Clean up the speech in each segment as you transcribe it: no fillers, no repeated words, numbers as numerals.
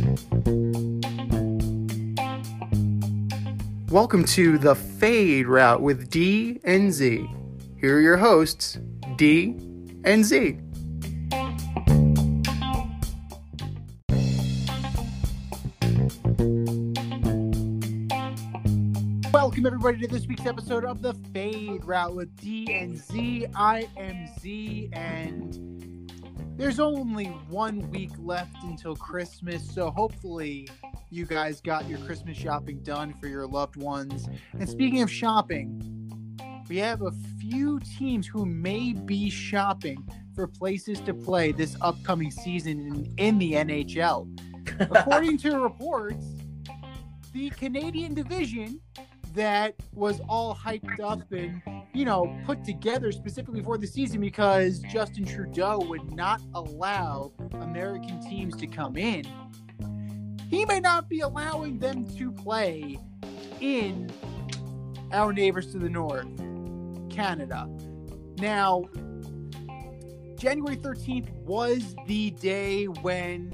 Welcome to the Fade Route with D and Z. Here are your hosts, D and Z. Welcome everybody to this week's episode of the Fade Route with D and Z. I am Z, and there's only 1 week left until Christmas, so hopefully you guys got your Christmas shopping done for your loved ones. And speaking of shopping, we have a few teams who may be shopping for places to play this upcoming season in the NHL. According to reports, the Canadian division that was all hyped up and, put together specifically for the season because Justin Trudeau would not allow American teams to come in. He may not be allowing them to play in our neighbors to the north, Canada. Now, January 13th was the day when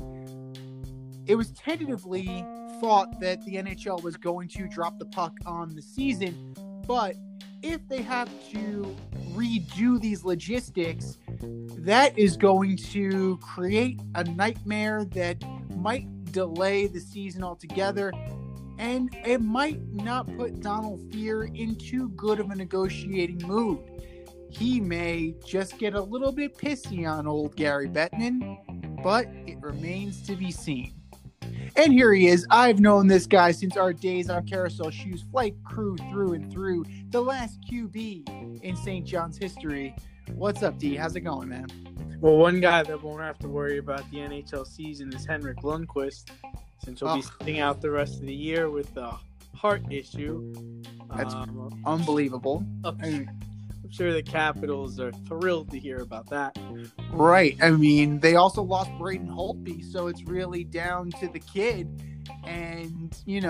it was tentatively thought that the NHL was going to drop the puck on the season, but if they have to redo these logistics, that is going to create a nightmare that might delay the season altogether, and it might not put Donald Fehr in too good of a negotiating mood. He may just get a little bit pissy on old Gary Bettman, but it remains to be seen. And here he is. I've known this guy since our days on Carousel Shoes Flight Crew through and through, the last QB in St. John's history. What's up, D? How's it going, man? Well, one guy that won't have to worry about the NHL season is Henrik Lundqvist, since he'll be sitting out the rest of the year with a heart issue. That's unbelievable. I'm sure the Capitals are thrilled to hear about that. Right. I mean, they also lost Braden Holtby, so it's really down to the kid. And,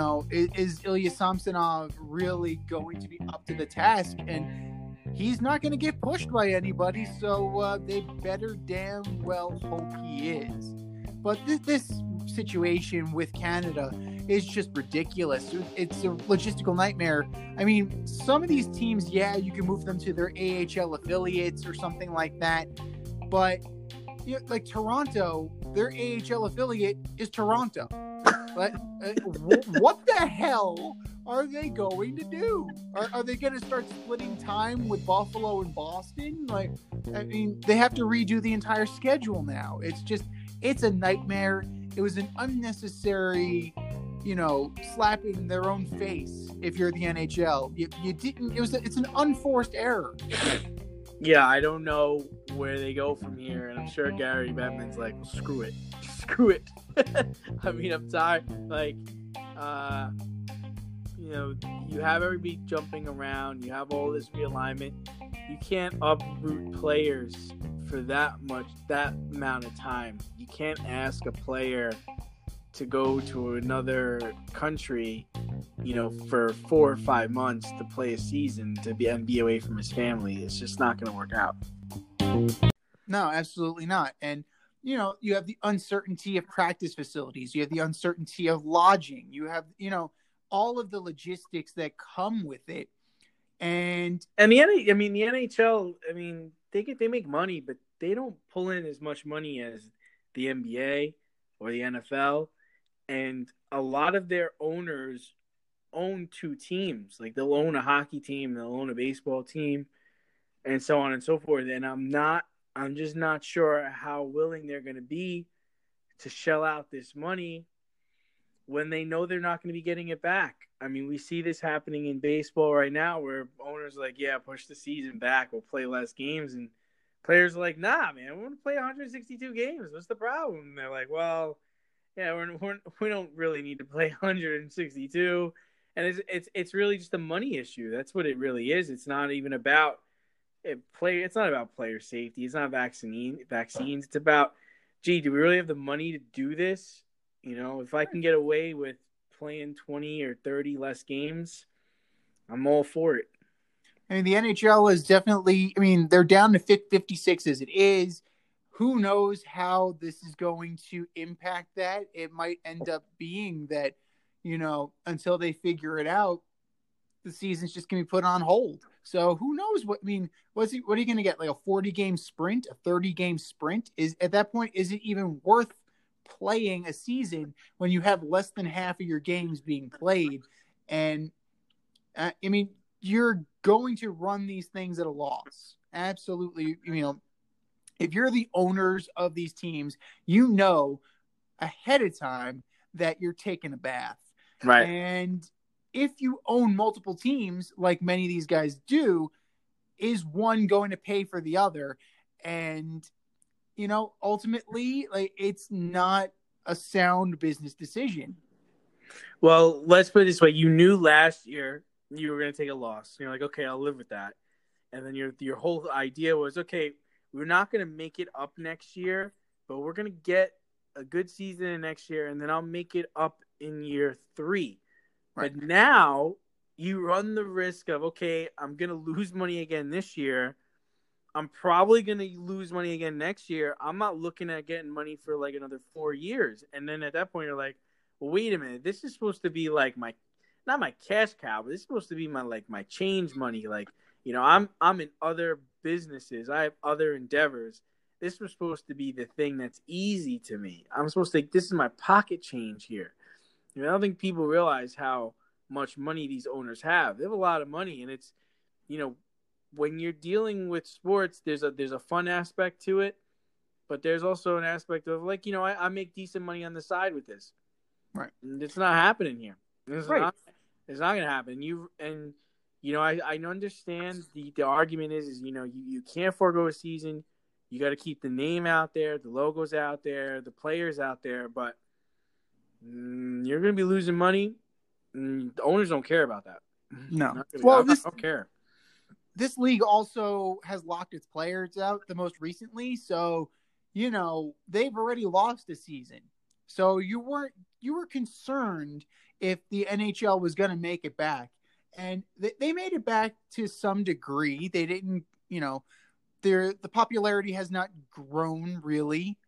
is Ilya Samsonov really going to be up to the task? And he's not going to get pushed by anybody, so they better damn well hope he is. But this situation with Canada is just ridiculous. It's a logistical nightmare. I mean, some of these teams, you can move them to their AHL affiliates or something like that. But, like Toronto, their AHL affiliate is Toronto. But what the hell are they going to do? Are they going to start splitting time with Buffalo and Boston? They have to redo the entire schedule now. It's a nightmare. It was an unnecessary, slap in their own face. If you're the NHL, you didn't. It's an unforced error. Yeah, I don't know where they go from here, and I'm sure Gary Bettman's like, well, screw it. I mean, I'm tired. You have everybody jumping around. You have all this realignment. You can't uproot players for that amount of time. You can't ask a player to go to another country, for 4 or 5 months to play a season and be away from his family. It's just not going to work out. No, absolutely not. And you have the uncertainty of practice facilities. You have the uncertainty of lodging. You have, all of the logistics that come with it. And the NHL, they make money, but they don't pull in as much money as the NBA or the NFL. And a lot of their owners own 2 teams. Like, they'll own a hockey team, they'll own a baseball team, and so on and so forth. And I'm just not sure how willing they're going to be to shell out this money when they know they're not going to be getting it back. I mean, we see this happening in baseball right now where owners are like, push the season back, we'll play less games. And players are like, nah, man, we want to play 162 games. What's the problem? And they're like, well, we don't really need to play 162. And it's really just a money issue. That's what it really is. It's not even about it's not about player safety. It's not vaccines. It's about, do we really have the money to do this? If I can get away with playing 20 or 30 less games, I'm all for it. I mean, the NHL is definitely, they're down to 56 as it is. who knows how this is going to impact that? It might end up being that, until they figure it out, the season's just going to be put on hold. So who knows what are you going to get? Like a 40-game sprint, a 30-game sprint? At that point, is it even worth playing a season when you have less than half of your games being played? And you're going to run these things at a loss. Absolutely. If you're the owners of these teams, ahead of time that you're taking a bath. Right. And if you own multiple teams, like many of these guys do, is one going to pay for the other? And, ultimately, like, it's not a sound business decision. Well, let's put it this way. You knew last year you were going to take a loss. You're like, okay, I'll live with that. And then your whole idea was, okay, we're not going to make it up next year, but we're going to get a good season in next year, and then I'll make it up in year 3. Right. But now you run the risk of, okay, I'm going to lose money again this year. I'm probably going to lose money again next year. I'm not looking at getting money for like another 4 years. And then at that point, you're like, well, wait a minute. This is supposed to be like not my cash cow, but this is supposed to be my change money. Like, I'm in other businesses. I have other endeavors. This was supposed to be the thing that's easy to me. I'm supposed to, this is my pocket change here. I don't think people realize how much money these owners have. They have a lot of money, and it's, when you're dealing with sports, there's a fun aspect to it, but there's also an aspect of like, I make decent money on the side with this. Right. And it's not happening here. It's right. It's not going to happen. I understand the argument is you can't forego a season. You got to keep the name out there, the logos out there, the players out there, but you're going to be losing money. The owners don't care about that. No. I don't care. This league also has locked its players out the most recently, so they've already lost a season. So you were concerned if the NHL was going to make it back, and they made it back to some degree. They didn't, the popularity has not grown really,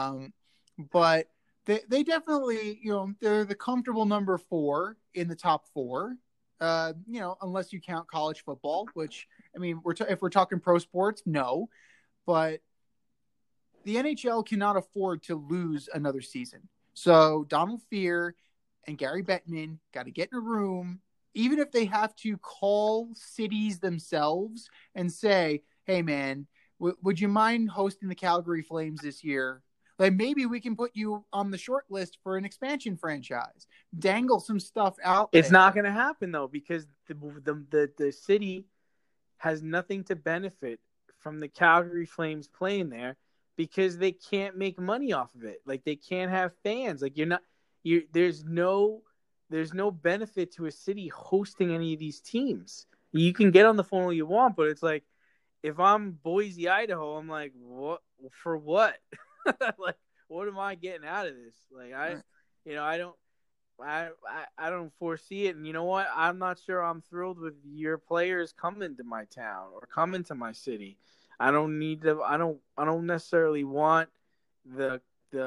but they definitely, they're the comfortable number 4 in the top 4. Unless you count college football, which, if we're talking pro sports, no. But the NHL cannot afford to lose another season. So Donald Fehr and Gary Bettman got to get in a room, even if they have to call cities themselves and say, hey, man, would you mind hosting the Calgary Flames this year? Like, maybe we can put you on the short list for an expansion franchise. Dangle some stuff out. It's not going to happen, though, because the city has nothing to benefit from the Calgary Flames playing there because they can't make money off of it. Like, they can't have fans. Like, there's no benefit to a city hosting any of these teams. You can get on the phone all you want, but it's like, if I'm Boise, Idaho, I'm like, what for what? Like, what am I getting out of this? Like, I don't foresee it. And you know what? I'm not sure I'm thrilled with your players coming to my town or coming to my city. I don't necessarily want the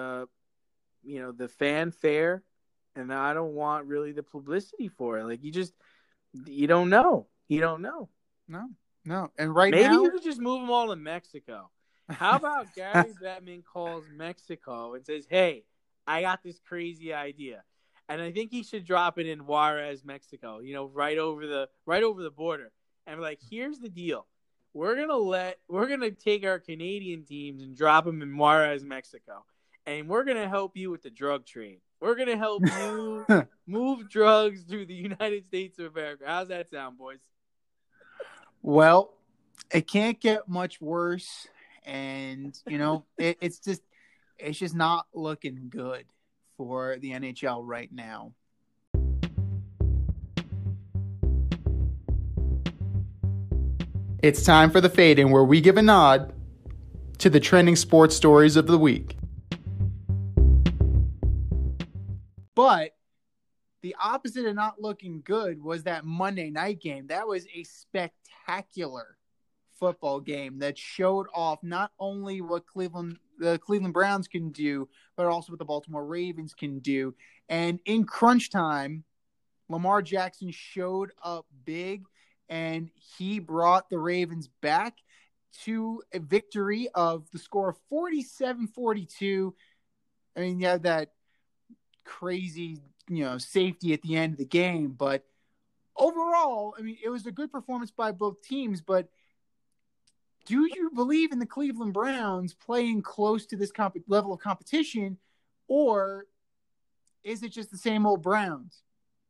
fanfare, and I don't want really the publicity for it. Like, you don't know. You don't know. No. And maybe now, you could just move them all to Mexico. How about Gary Bettman calls Mexico and says, hey, I got this crazy idea. And I think he should drop it in Juarez, Mexico, right over the border. And be like, here's the deal. We're gonna take our Canadian teams and drop them in Juarez, Mexico. And we're gonna help you with the drug trade. We're gonna help you move drugs through the United States of America. How's that sound, boys? Well, it can't get much worse. And, it's just not looking good for the NHL right now. It's time for the fade-in, where we give a nod to the trending sports stories of the week. But the opposite of not looking good was that Monday night game. That was a spectacular football game that showed off not only what the Cleveland Browns can do, but also what the Baltimore Ravens can do. And in crunch time, Lamar Jackson showed up big, and he brought the Ravens back to a victory of the score of 47-42. I mean, you had that crazy, safety at the end of the game, but overall, I mean, it was a good performance by both teams, but do you believe in the Cleveland Browns playing close to this level of competition, or is it just the same old Browns?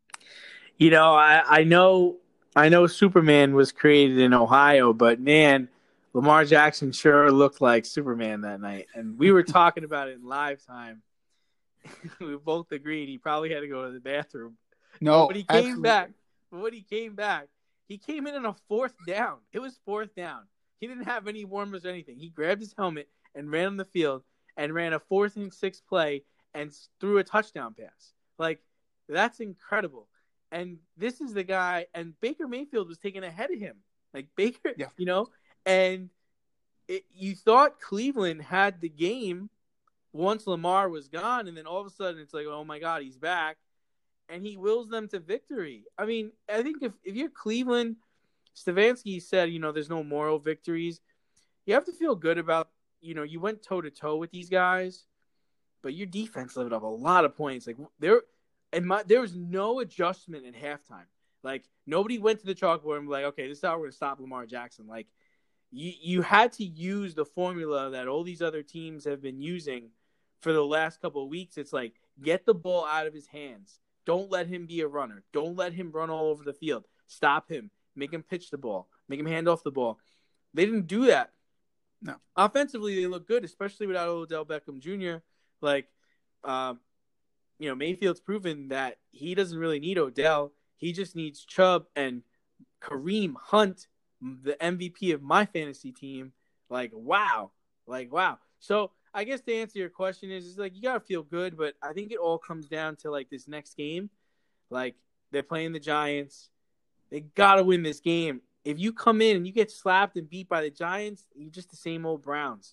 I know Superman was created in Ohio, but man, Lamar Jackson sure looked like Superman that night. And we were talking about it in live time. We both agreed he probably had to go to the bathroom. No, when he came back, he came in on a fourth down. It was fourth down. He didn't have any warmers or anything. He grabbed his helmet and ran on the field and ran a 4th and 6 play and threw a touchdown pass. Like, that's incredible. And this is the guy, and Baker Mayfield was taken ahead of him. Like, Baker, and you thought Cleveland had the game once Lamar was gone, and then all of a sudden it's like, oh my God, he's back. And he wills them to victory. I mean, I think if you're Cleveland, Stefanski said, there's no moral victories. You have to feel good about, you went toe-to-toe with these guys, but your defense left up a lot of points. Like, there was no adjustment at halftime. Like, nobody went to the chalkboard and was like, okay, this is how we're going to stop Lamar Jackson. Like, you had to use the formula that all these other teams have been using for the last couple of weeks. It's like, get the ball out of his hands. Don't let him be a runner. Don't let him run all over the field. Stop him. Make him pitch the ball. Make him hand off the ball. They didn't do that. No. Offensively, they look good, especially without Odell Beckham Jr. Like, Mayfield's proven that he doesn't really need Odell. He just needs Chubb and Kareem Hunt, the MVP of my fantasy team. Like, wow. So I guess to answer your question is like, you got to feel good, but I think it all comes down to like this next game. Like, they're playing the Giants. They got to win this game. If you come in and you get slapped and beat by the Giants, you're just the same old Browns.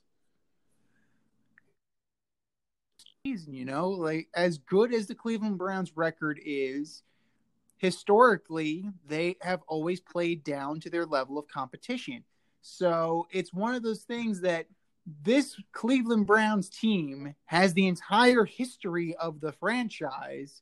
Like, as good as the Cleveland Browns record is, historically, they have always played down to their level of competition. So it's one of those things that this Cleveland Browns team has the entire history of the franchise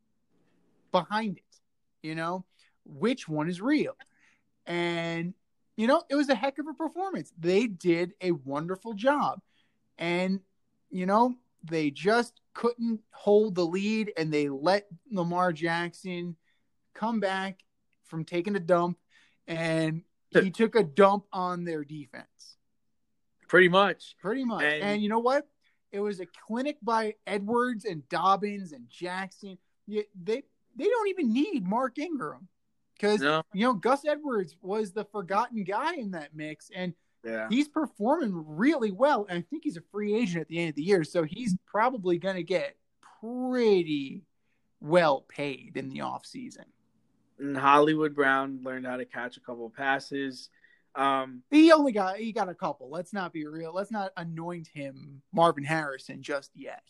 behind it. Which one is real? And, it was a heck of a performance. They did a wonderful job. And, they just couldn't hold the lead, and they let Lamar Jackson come back from taking a dump, and he took a dump on their defense. Pretty much. And you know what? It was a clinic by Edwards and Dobbins and Jackson. They don't even need Mark Ingram because, Gus Edwards was the forgotten guy in that mix, and he's performing really well. And I think he's a free agent at the end of the year, so he's probably going to get pretty well paid in the offseason. And Hollywood Brown learned how to catch a couple of passes. He got a couple. Let's not be real. Let's not anoint him Marvin Harrison just yet.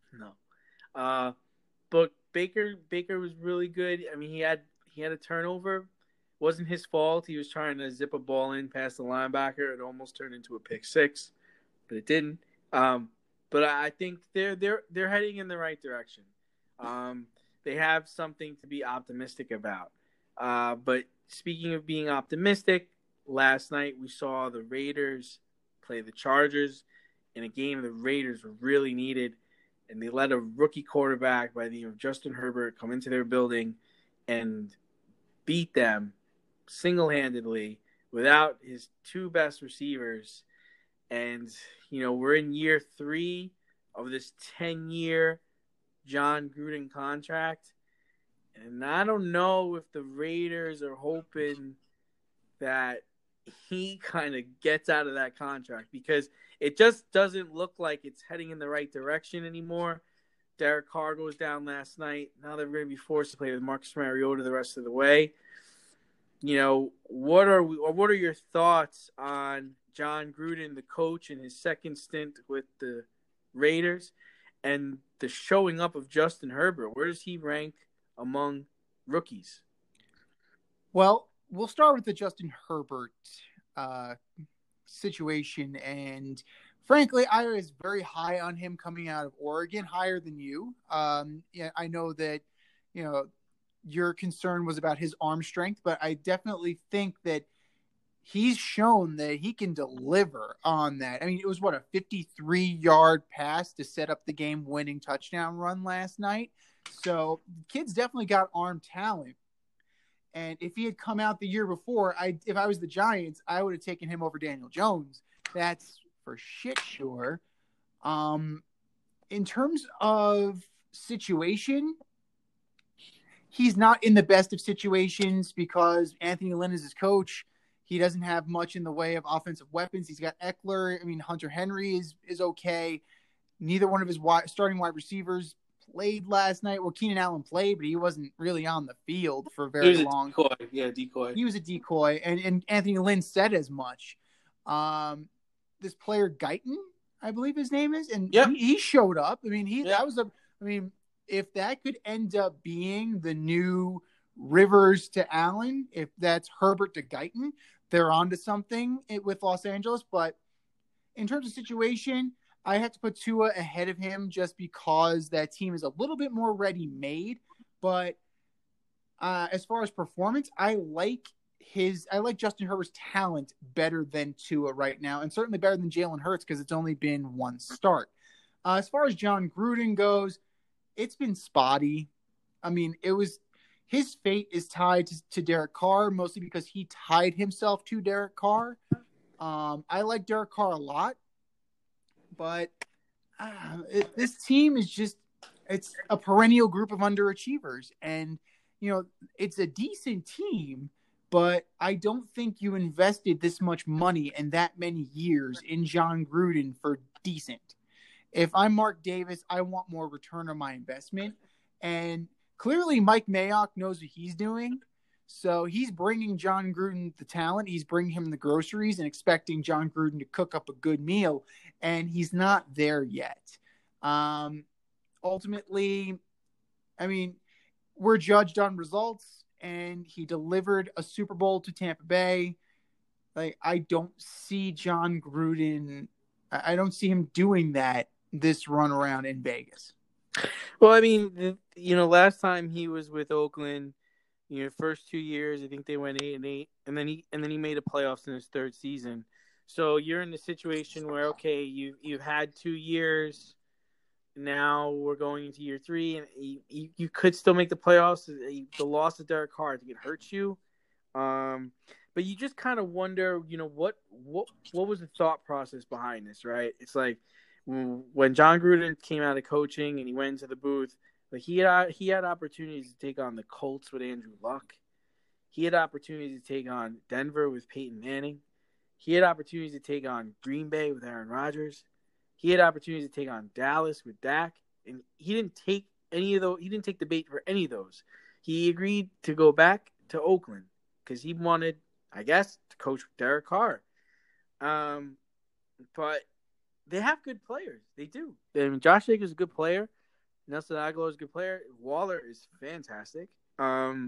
No. But Baker was really good. I mean, he had a turnover. Wasn't his fault. He was trying to zip a ball in past the linebacker. It almost turned into a pick six, but it didn't. But I think they're heading in the right direction. They have something to be optimistic about. But speaking of being optimistic, last night we saw the Raiders play the Chargers in a game the Raiders really needed, and they let a rookie quarterback by the name of Justin Herbert come into their building and beat them single-handedly without his two best receivers. And, we're in year 3 of this 10-year John Gruden contract. And I don't know if the Raiders are hoping that he kind of gets out of that contract, because it just doesn't look like it's heading in the right direction anymore. Derek Carr goes down last night. Now they're going to be forced to play with Marcus Mariota the rest of the way. what are your thoughts on John Gruden, the coach, in his second stint with the Raiders, and the showing up of Justin Herbert? Where does he rank among rookies? Well, we'll start with the Justin Herbert uh, situation. And frankly, I was very high on him coming out of Oregon, higher than you. Yeah, I know that, you know, your concern was about his arm strength, but I definitely think that he's shown that he can deliver on that. I mean, it was what, a 53-yard pass to set up the game-winning touchdown run last night. So the kid's definitely got arm talent. And if he had come out the year before, if I was the Giants, I would have taken him over Daniel Jones. That's for shit sure. In terms of situation, he's not in the best of situations because Anthony Lynn is his coach. He doesn't have much in the way of offensive weapons. He's got Eckler. I mean, Hunter Henry is okay. Neither one of his starting wide receivers played last night. Well, Keenan Allen played, but he wasn't really on the field for very long. Decoy. Yeah, decoy. He was a decoy, and Anthony Lynn said as much. This player Guyton, I believe his name is, and he showed up. I mean, if that could end up being the new Rivers to Allen, if that's Herbert to Guyton, they're onto something with Los Angeles. But in terms of situation, I have to put Tua ahead of him just because that team is a little bit more ready-made. But as far as performance, I like Justin Herbert's talent better than Tua right now, and certainly better than Jalen Hurts because it's only been one start. As far as John Gruden goes, it's been spotty. I mean, his fate is tied to Derek Carr, mostly because he tied himself to Derek Carr. I like Derek Carr a lot, but this team is it's a perennial group of underachievers. And, it's a decent team, but I don't think you invested this much money and that many years in John Gruden for decent. If I'm Mark Davis, I want more return on my investment. And clearly Mike Mayock knows what he's doing. So he's bringing John Gruden the talent. He's bringing him the groceries and expecting John Gruden to cook up a good meal. And he's not there yet. Ultimately, I mean, we're judged on results, and he delivered a Super Bowl to Tampa Bay. Like, I don't see John Gruden. I don't see him doing that this run around in Vegas. Well, I mean, last time he was with Oakland, first 2 years, I think they went 8-8, and then he made the playoffs in his third season. So you're in the situation where, okay, you've had 2 years. Now we're going into year 3, and you could still make the playoffs. The loss of Derek Carr, I think it hurts you. But you just kind of wonder, what was the thought process behind this, right? It's like when John Gruden came out of coaching and he went into the booth, like he had opportunities to take on the Colts with Andrew Luck. He had opportunities to take on Denver with Peyton Manning. He had opportunities to take on Green Bay with Aaron Rodgers. He had opportunities to take on Dallas with Dak, and he didn't take any of those. He didn't take the bait for any of those. He agreed to go back to Oakland because he wanted, I guess, to coach Derek Carr. But they have good players. They do. I mean, Josh Jacobs is a good player. Nelson Aguilar is a good player. Waller is fantastic. But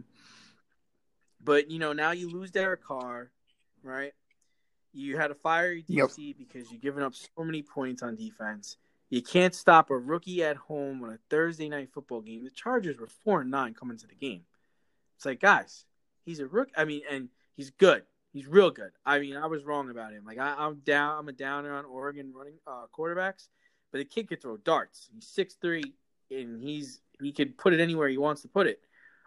now you lose Derek Carr, right? You had to fire your DC because you've given up so many points on defense. You can't stop a rookie at home on a Thursday night football game. The Chargers were 4-9 coming to the game. It's like, guys, he's a rookie. I mean, and he's good. He's real good. I mean, I was wrong about him. Like, I'm a downer on Oregon running quarterbacks, but the kid could throw darts. He's 6'3", and he could put it anywhere he wants to put it.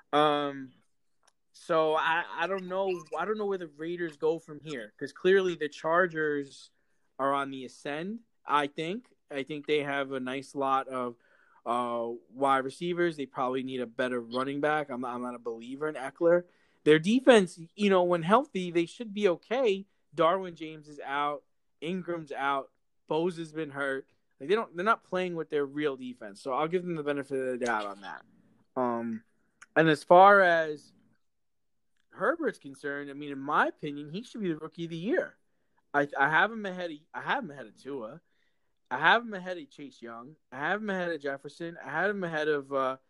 So I don't know. I don't know where the Raiders go from here because clearly the Chargers are on the ascend. I think they have a nice lot of wide receivers. They probably need a better running back. I'm not a believer in Eckler. Their defense, when healthy, they should be okay. Darwin James is out. Ingram's out. Bosa's been hurt. Like they're not playing with their real defense. So I'll give them the benefit of the doubt on that. And as far as Herbert's concerned, I mean, in my opinion, he should be the rookie of the year. I have him ahead of Tua. I have him ahead of Chase Young. I have him ahead of Jefferson. I have him ahead of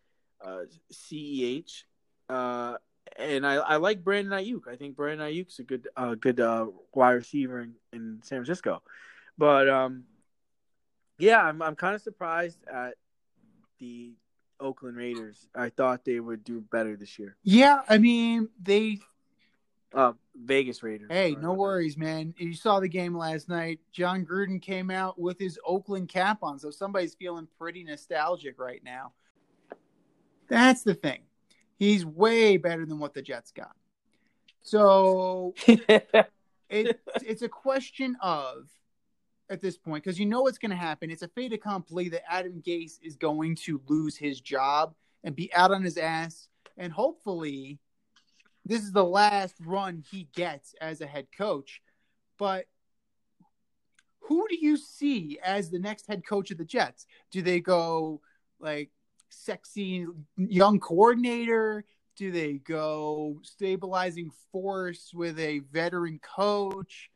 CEH. And I like Brandon Ayuk. I think Brandon Ayuk's a good wide receiver in San Francisco. But yeah, I'm kind of surprised at the Oakland Raiders. I thought they would do better this year. Yeah, I mean, Vegas Raiders. Hey, no worries, man. You saw the game last night. John Gruden came out with his Oakland cap on, so somebody's feeling pretty nostalgic right now. That's the thing. He's way better than what the Jets got. So it's a question of, at this point, because you know what's going to happen. It's a fait accompli that Adam Gase is going to lose his job and be out on his ass. And hopefully this is the last run he gets as a head coach. But who do you see as the next head coach of the Jets? Do they go like sexy young coordinator? Do they go stabilizing force with a veteran coach?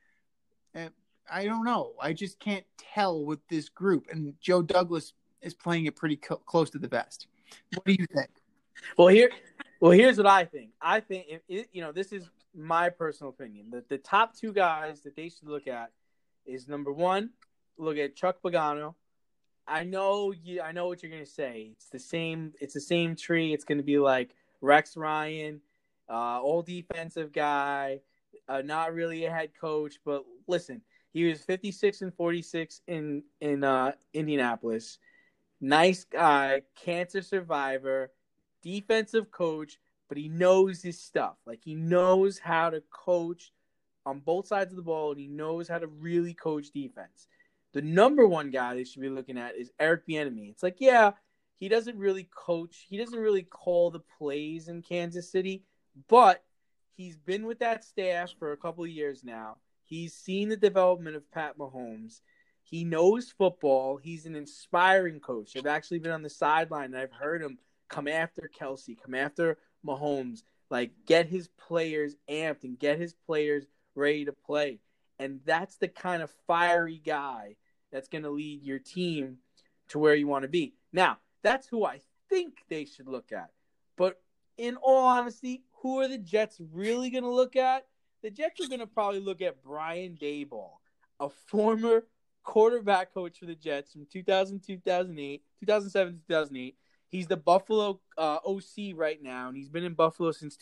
I don't know. I just can't tell with this group. And Joe Douglas is playing it pretty close to the vest. What do you think? Well, here's what I think. I think this is my personal opinion. The top two guys that they should look at is, number one, look at Chuck Pagano. I know what you're gonna say. It's the same tree. It's gonna be like Rex Ryan, old defensive guy, not really a head coach. But listen, he was 56-46 in Indianapolis. Nice guy, cancer survivor, defensive coach, but he knows his stuff. Like, he knows how to coach on both sides of the ball, and he knows how to really coach defense. The number one guy they should be looking at is Eric Bieniemy. It's like, yeah, he doesn't really coach. He doesn't really call the plays in Kansas City, but he's been with that staff for a couple of years now. He's seen the development of Pat Mahomes. He knows football. He's an inspiring coach. I've actually been on the sideline, and I've heard him come after Kelsey, come after Mahomes, like get his players amped and get his players ready to play. And that's the kind of fiery guy that's going to lead your team to where you want to be. Now, that's who I think they should look at. But in all honesty, who are the Jets really going to look at? The Jets are going to probably look at Brian Daboll, a former quarterback coach for the Jets from 2007 to 2008. He's the Buffalo OC right now, and he's been in Buffalo since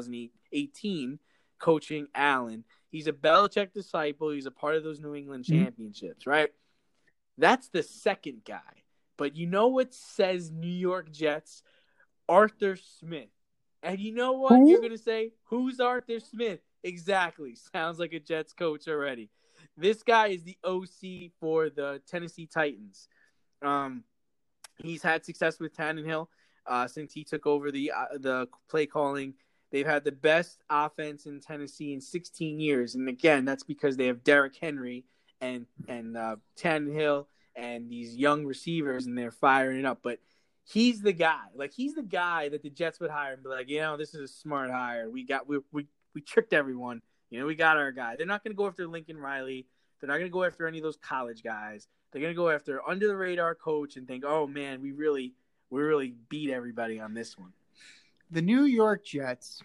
2018, coaching Allen. He's a Belichick disciple. He's a part of those New England championships, right? That's the second guy. But you know what says New York Jets? Arthur Smith. And you know what you're going to say? Who's Arthur Smith? Exactly. Sounds like a Jets coach already. This guy is the OC for the Tennessee Titans. He's had success with Tannehill since he took over the play calling. They've had the best offense in Tennessee in 16 years. And again, that's because they have Derrick Henry and Tannehill and these young receivers, and they're firing it up. But he's the guy. Like, he's the guy that the Jets would hire and be like, this is a smart hire. We tricked everyone. We got our guy. They're not going to go after Lincoln Riley. They're not going to go after any of those college guys. They're going to go after under the radar coach and think, oh man, we really beat everybody on this one. The New York Jets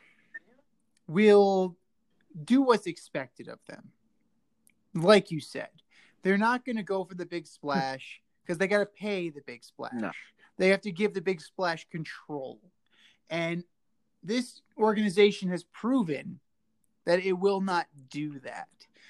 will do what's expected of them. Like you said, they're not going to go for the big splash because they got to pay the big splash. No. They have to give the big splash control. And this organization has proven that it will not do that.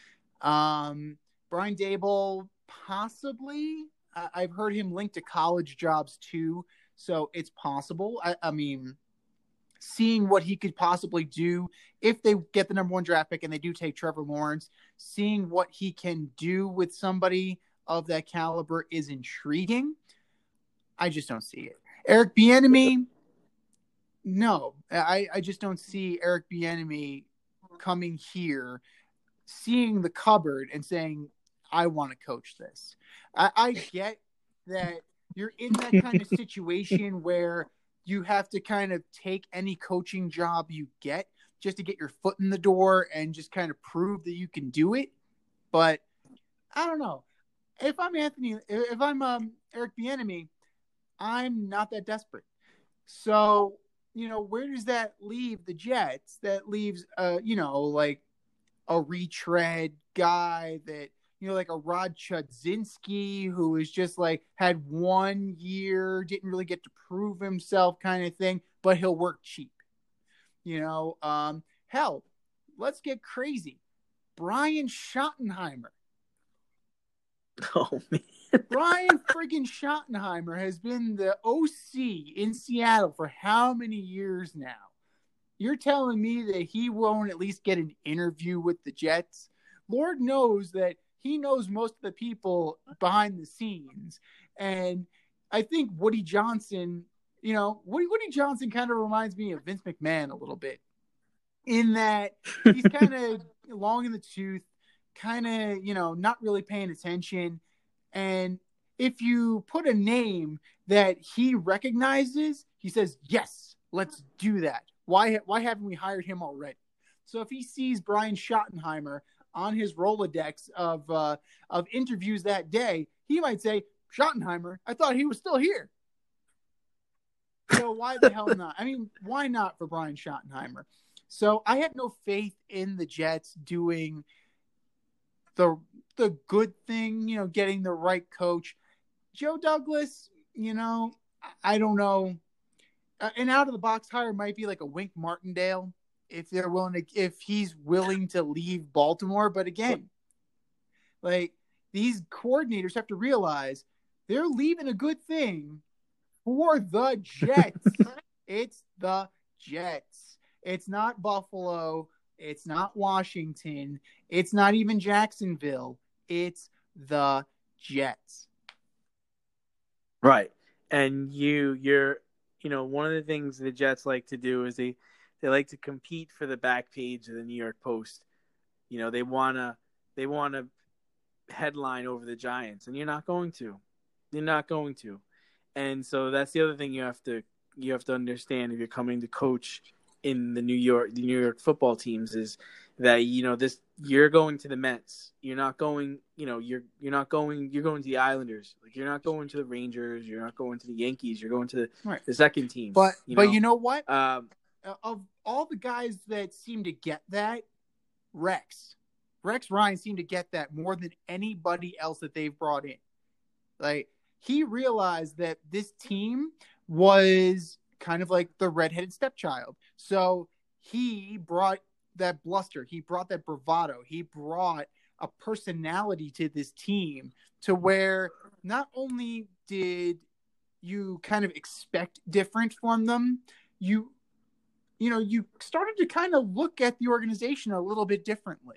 Brian Daboll, possibly. I've heard him linked to college jobs too, so it's possible. I mean, seeing what he could possibly do if they get the number one draft pick and they do take Trevor Lawrence, seeing what he can do with somebody of that caliber is intriguing. I just don't see it. Eric Bieniemy, no. I just don't see Eric Bieniemy coming here, seeing the cupboard and saying, I want to coach this. I get that you're in that kind of situation where you have to kind of take any coaching job you get. just to get your foot in the door and just kind of prove that you can do it. But I don't know. If I'm Eric Bieniemy, I'm not that desperate. So, where does that leave the Jets? That leaves, like a retread guy that, like a Rod Chudzinski, who is just like had 1 year, didn't really get to prove himself kind of thing, but he'll work cheap. Hell, let's get crazy. Brian Schottenheimer. Oh, man. Brian friggin' Schottenheimer has been the OC in Seattle for how many years now? You're telling me that he won't at least get an interview with the Jets? Lord knows that he knows most of the people behind the scenes. And I think Woody Johnson, Woody Johnson kind of reminds me of Vince McMahon a little bit, in that he's kind of long in the tooth, kind of, not really paying attention. And if you put a name that he recognizes, he says, yes, let's do that. Why haven't we hired him already? So if he sees Brian Schottenheimer on his Rolodex of interviews that day, he might say, Schottenheimer, I thought he was still here. So why the hell not? I mean, why not for Brian Schottenheimer? So I have no faith in the Jets doing the good thing, getting the right coach. Joe Douglas, I don't know. An out of the box hire might be like a Wink Martindale if he's willing to leave Baltimore. But again, like, these coordinators have to realize they're leaving a good thing for the Jets. It's the Jets. It's not Buffalo. It's not Washington. It's not even Jacksonville. It's the Jets. Right. And you're one of the things the Jets like to do is they like to compete for the back page of the New York Post. They want to headline over the Giants, and you're not going to. You're not going to. And so that's the other thing you have to understand if you're coming to coach in the New York football teams, is that you're going to the Mets. You're not going, you're going to the Islanders. Like, you're not going to the Rangers, you're not going to the Yankees, you're going to the second team. But you know what? Of all the guys that seem to get that, Rex Ryan seemed to get that more than anybody else that they've brought in. Like, he realized that this team was kind of like the redheaded stepchild. So he brought that bluster. He brought that bravado. He brought a personality to this team to where not only did you kind of expect different from them, you started to kind of look at the organization a little bit differently.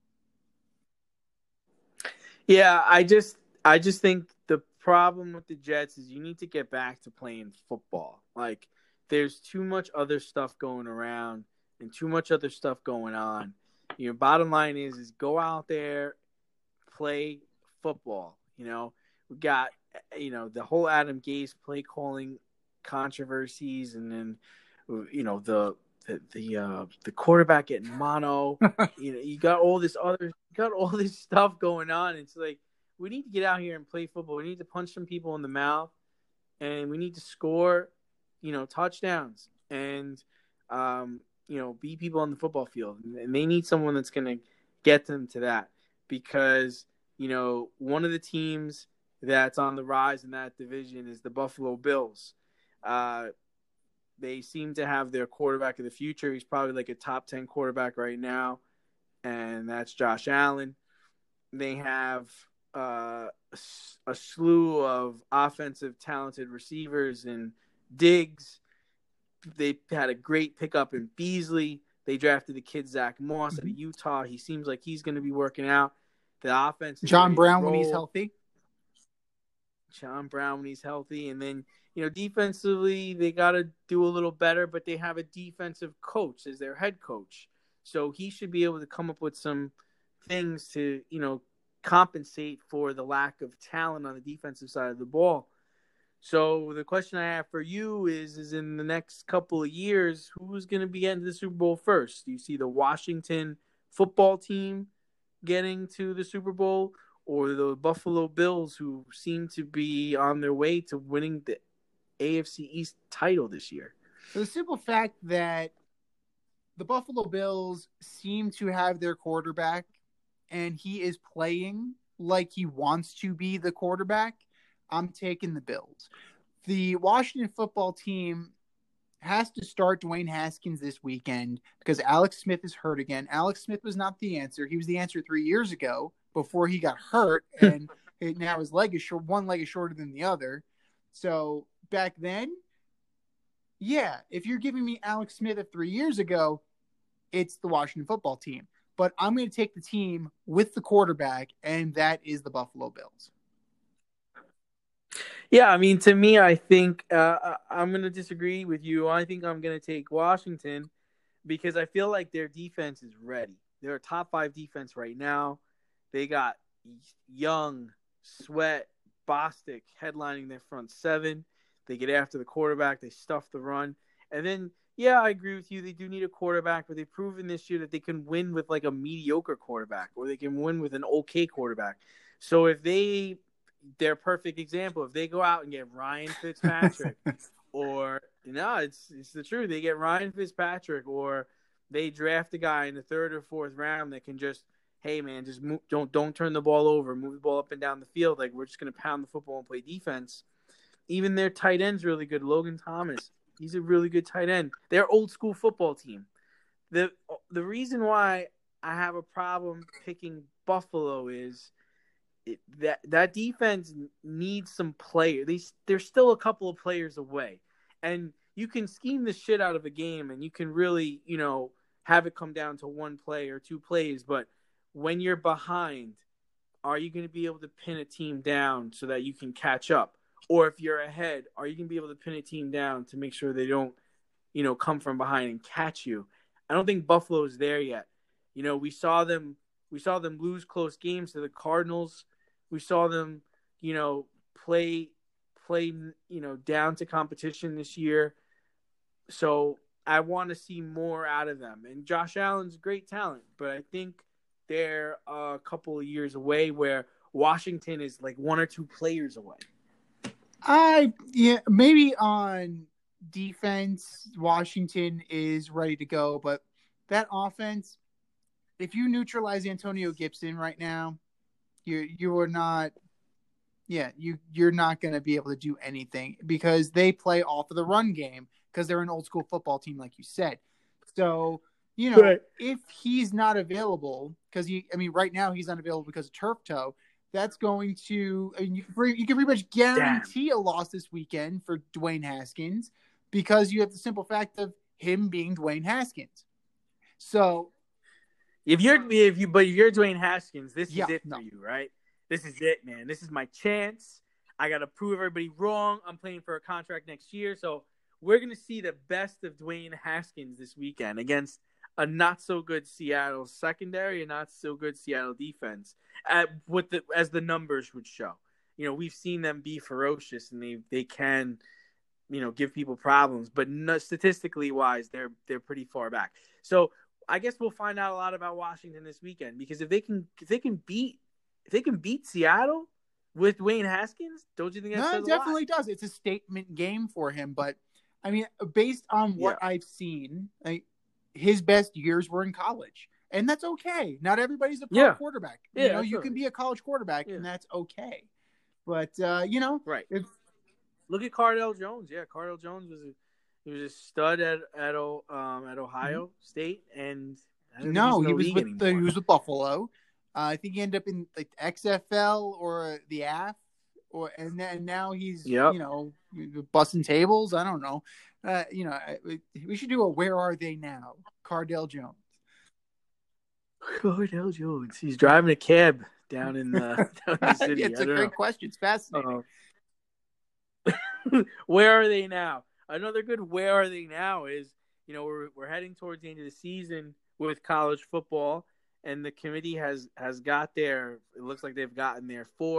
Yeah, I just think the problem with the Jets is you need to get back to playing football. Like, there's too much other stuff going around and too much other stuff going on. Bottom line is go out there, play football. We got, the whole Adam Gase play calling controversies, and then, the quarterback getting mono. You got all this stuff going on. It's like, we need to get out here and play football. We need to punch some people in the mouth, and we need to score, touchdowns, and beat people on the football field. And they need someone that's going to get them to that, because one of the teams that's on the rise in that division is the Buffalo Bills. They seem to have their quarterback of the future. He's probably like a top 10 quarterback right now, and that's Josh Allen. They have a slew of offensive talented receivers and Diggs. They had a great pickup in Beasley. They drafted the kid Zach Moss out of Utah. He seems like he's going to be working out. The offense is John Brown when he's healthy. John Brown when he's healthy. And then, defensively, they got to do a little better, but they have a defensive coach as their head coach. So he should be able to come up with some things to, compensate for the lack of talent on the defensive side of the ball. So the question I have for you is in the next couple of years, who's going to be getting to the Super Bowl first? Do you see the Washington football team getting to the Super Bowl, or the Buffalo Bills, who seem to be on their way to winning the AFC East title this year? For the simple fact that the Buffalo Bills seem to have their quarterback, and he is playing like he wants to be the quarterback, I'm taking the Bills. The Washington football team has to start Dwayne Haskins this weekend because Alex Smith is hurt again. Alex Smith was not the answer. He was the answer 3 years ago before he got hurt, and now his leg is short. One leg is shorter than the other. So back then, yeah, if you're giving me Alex Smith of 3 years ago, it's the Washington football team. But I'm going to take the team with the quarterback, and that is the Buffalo Bills. Yeah, I mean, to me, I think I'm going to disagree with you. I think I'm going to take Washington because I feel like their defense is ready. They're a top 5 defense right now. They got Young, Sweat, Bostic headlining their front 7. They get after the quarterback. They stuff the run. And then, yeah, I agree with you. They do need a quarterback, but they've proven this year that they can win with like a mediocre quarterback, or they can win with an okay quarterback. So if their perfect example, if they go out and get Ryan Fitzpatrick, or it's the truth, they get Ryan Fitzpatrick, or they draft a guy in the 3rd or 4th round that can just, hey man, just move, don't turn the ball over, move the ball up and down the field. Like, we're just gonna pound the football and play defense. Even their tight end's really good. Logan Thomas, he's a really good tight end. They're old school football team. The reason why I have a problem picking Buffalo is that defense needs some players. They're still a couple of players away, and you can scheme the shit out of a game, and you can really, have it come down to one play or 2 plays. But when you're behind, are you going to be able to pin a team down so that you can catch up? Or if you're ahead, are you going to be able to pin a team down to make sure they don't, come from behind and catch you? I don't think Buffalo's there yet. We saw them lose close games to the Cardinals. We saw them, play, down to competition this year. So I want to see more out of them. And Josh Allen's great talent, but I think they're a couple of years away, where Washington is like 1 or 2 players away. Maybe on defense, Washington is ready to go, but that offense, if you neutralize Antonio Gibson right now, you're not going to be able to do anything, because they play off of the run game, because they're an old school football team, like you said. So, Right. If he's not available, because right now he's unavailable because of turf toe, that's going to, you can pretty much guarantee a loss this weekend for Dwayne Haskins, because you have the simple fact of him being Dwayne Haskins. So if you're Dwayne Haskins, this is it for you, right? This is it, man. This is my chance. I got to prove everybody wrong. I'm playing for a contract next year. So we're going to see the best of Dwayne Haskins this weekend against a not so good Seattle secondary, a not so good Seattle defense, as the numbers would show. We've seen them be ferocious, and they can, give people problems, but statistically wise, they're pretty far back. So I guess we'll find out a lot about Washington this weekend, because if they can beat Seattle with Dwayne Haskins, don't you think that says a lot? It definitely does. It's a statement game for him, but based on what I've seen, his best years were in college, and that's okay. Not everybody's a pro quarterback. You can be a college quarterback, and that's okay. But right. Look at Cardale Jones. Yeah, Cardale Jones was a stud at Ohio State, and he was with Buffalo. I think he ended up in the XFL or the AF, and now he's busting tables. I don't know. We should do a "Where Are They Now?" Cardale Jones. Cardale Jones. He's driving a cab down in the city. It's a great question. It's fascinating. Where are they now? Another good "Where are they now?" is, we're heading towards the end of the season with college football, and the committee has got it looks like they've gotten their 4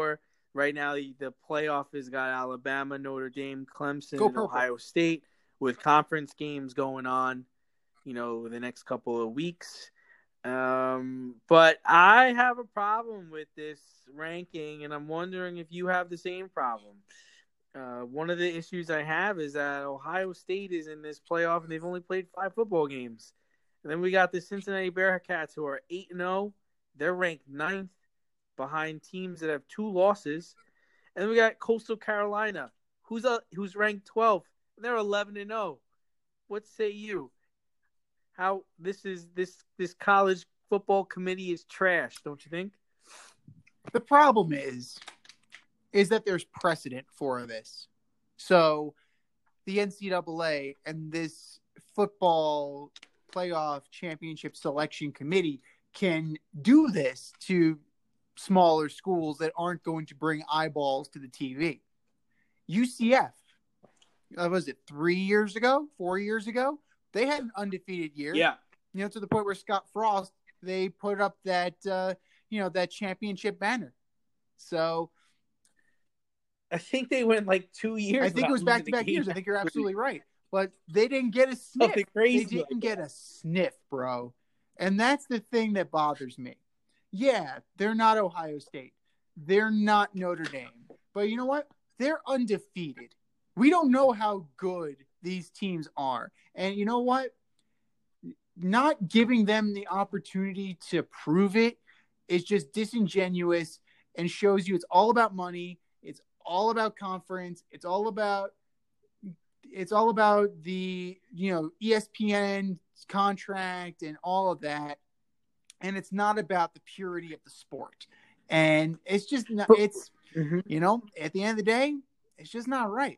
Right now, the playoff has got Alabama, Notre Dame, Clemson, Go and purple. Ohio State with conference games going on, the next couple of weeks. But I have a problem with this ranking, and I'm wondering if you have the same problem. One of the issues I have is that Ohio State is in this playoff, and they've only played 5 football games. And then we got the Cincinnati Bearcats, who are 8-0. They're ranked 9th behind teams that have 2 losses. And then we got Coastal Carolina, who's ranked 12th. They're 11-0. What say you? How this college football committee is trash, don't you think? The problem is that there's precedent for this. So the NCAA and this football playoff championship selection committee can do this to smaller schools that aren't going to bring eyeballs to the TV. UCF, was it 3 years ago, 4 years ago? They had an undefeated year. Yeah. To the point where Scott Frost, they put up that, that championship banner. So I think they went like 2 years. I think it was back-to-back years. I think you're absolutely right. But they didn't get a sniff. Something crazy. They didn't get a sniff, bro. And that's the thing that bothers me. Yeah, they're not Ohio State. They're not Notre Dame. But you know what? They're undefeated. We don't know how good these teams are. And you know what? Not giving them the opportunity to prove it is just disingenuous and shows you it's all about money. It's all about conference. It's all about the, ESPN contract and all of that. And it's not about the purity of the sport. And it's just not, it's, at the end of the day, it's just not right.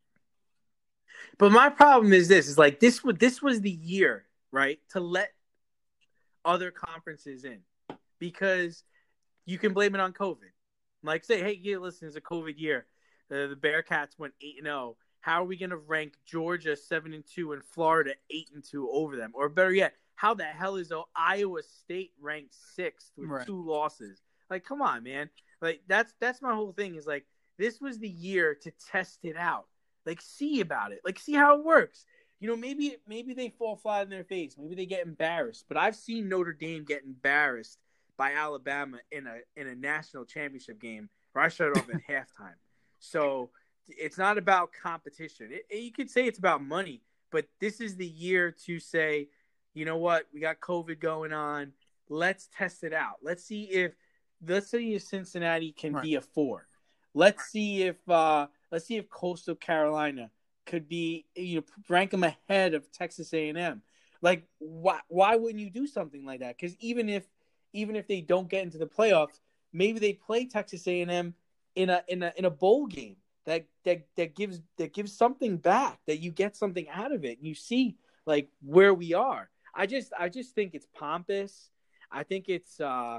But my problem is this was the year, right, to let other conferences in, because you can blame it on COVID. Like, say, hey, yeah, listen, it's a COVID year. The Bearcats went 8-0. How are we going to rank Georgia 7-2 and Florida 8-2 over them? Or better yet, how the hell is Iowa State ranked 6th with 2 losses? Like, come on, man. Like, that's my whole thing is, like, this was the year to test it out. Like, see about it. Like, see how it works. Maybe they fall flat in their face. Maybe they get embarrassed. But I've seen Notre Dame get embarrassed by Alabama in a national championship game where I shut it off at halftime. So it's not about competition. You could say it's about money, but this is the year to say, you know what, we got COVID going on. Let's test it out. Let's see if Cincinnati can be a 4. Let's see if Coastal Carolina could be, rank them ahead of Texas A&M. Like, why wouldn't you do something like that? Because even if they don't get into the playoffs, maybe they play Texas A&M in a bowl game that gives something back, that you get something out of it, and you see like where we are. I just think it's pompous. I think it's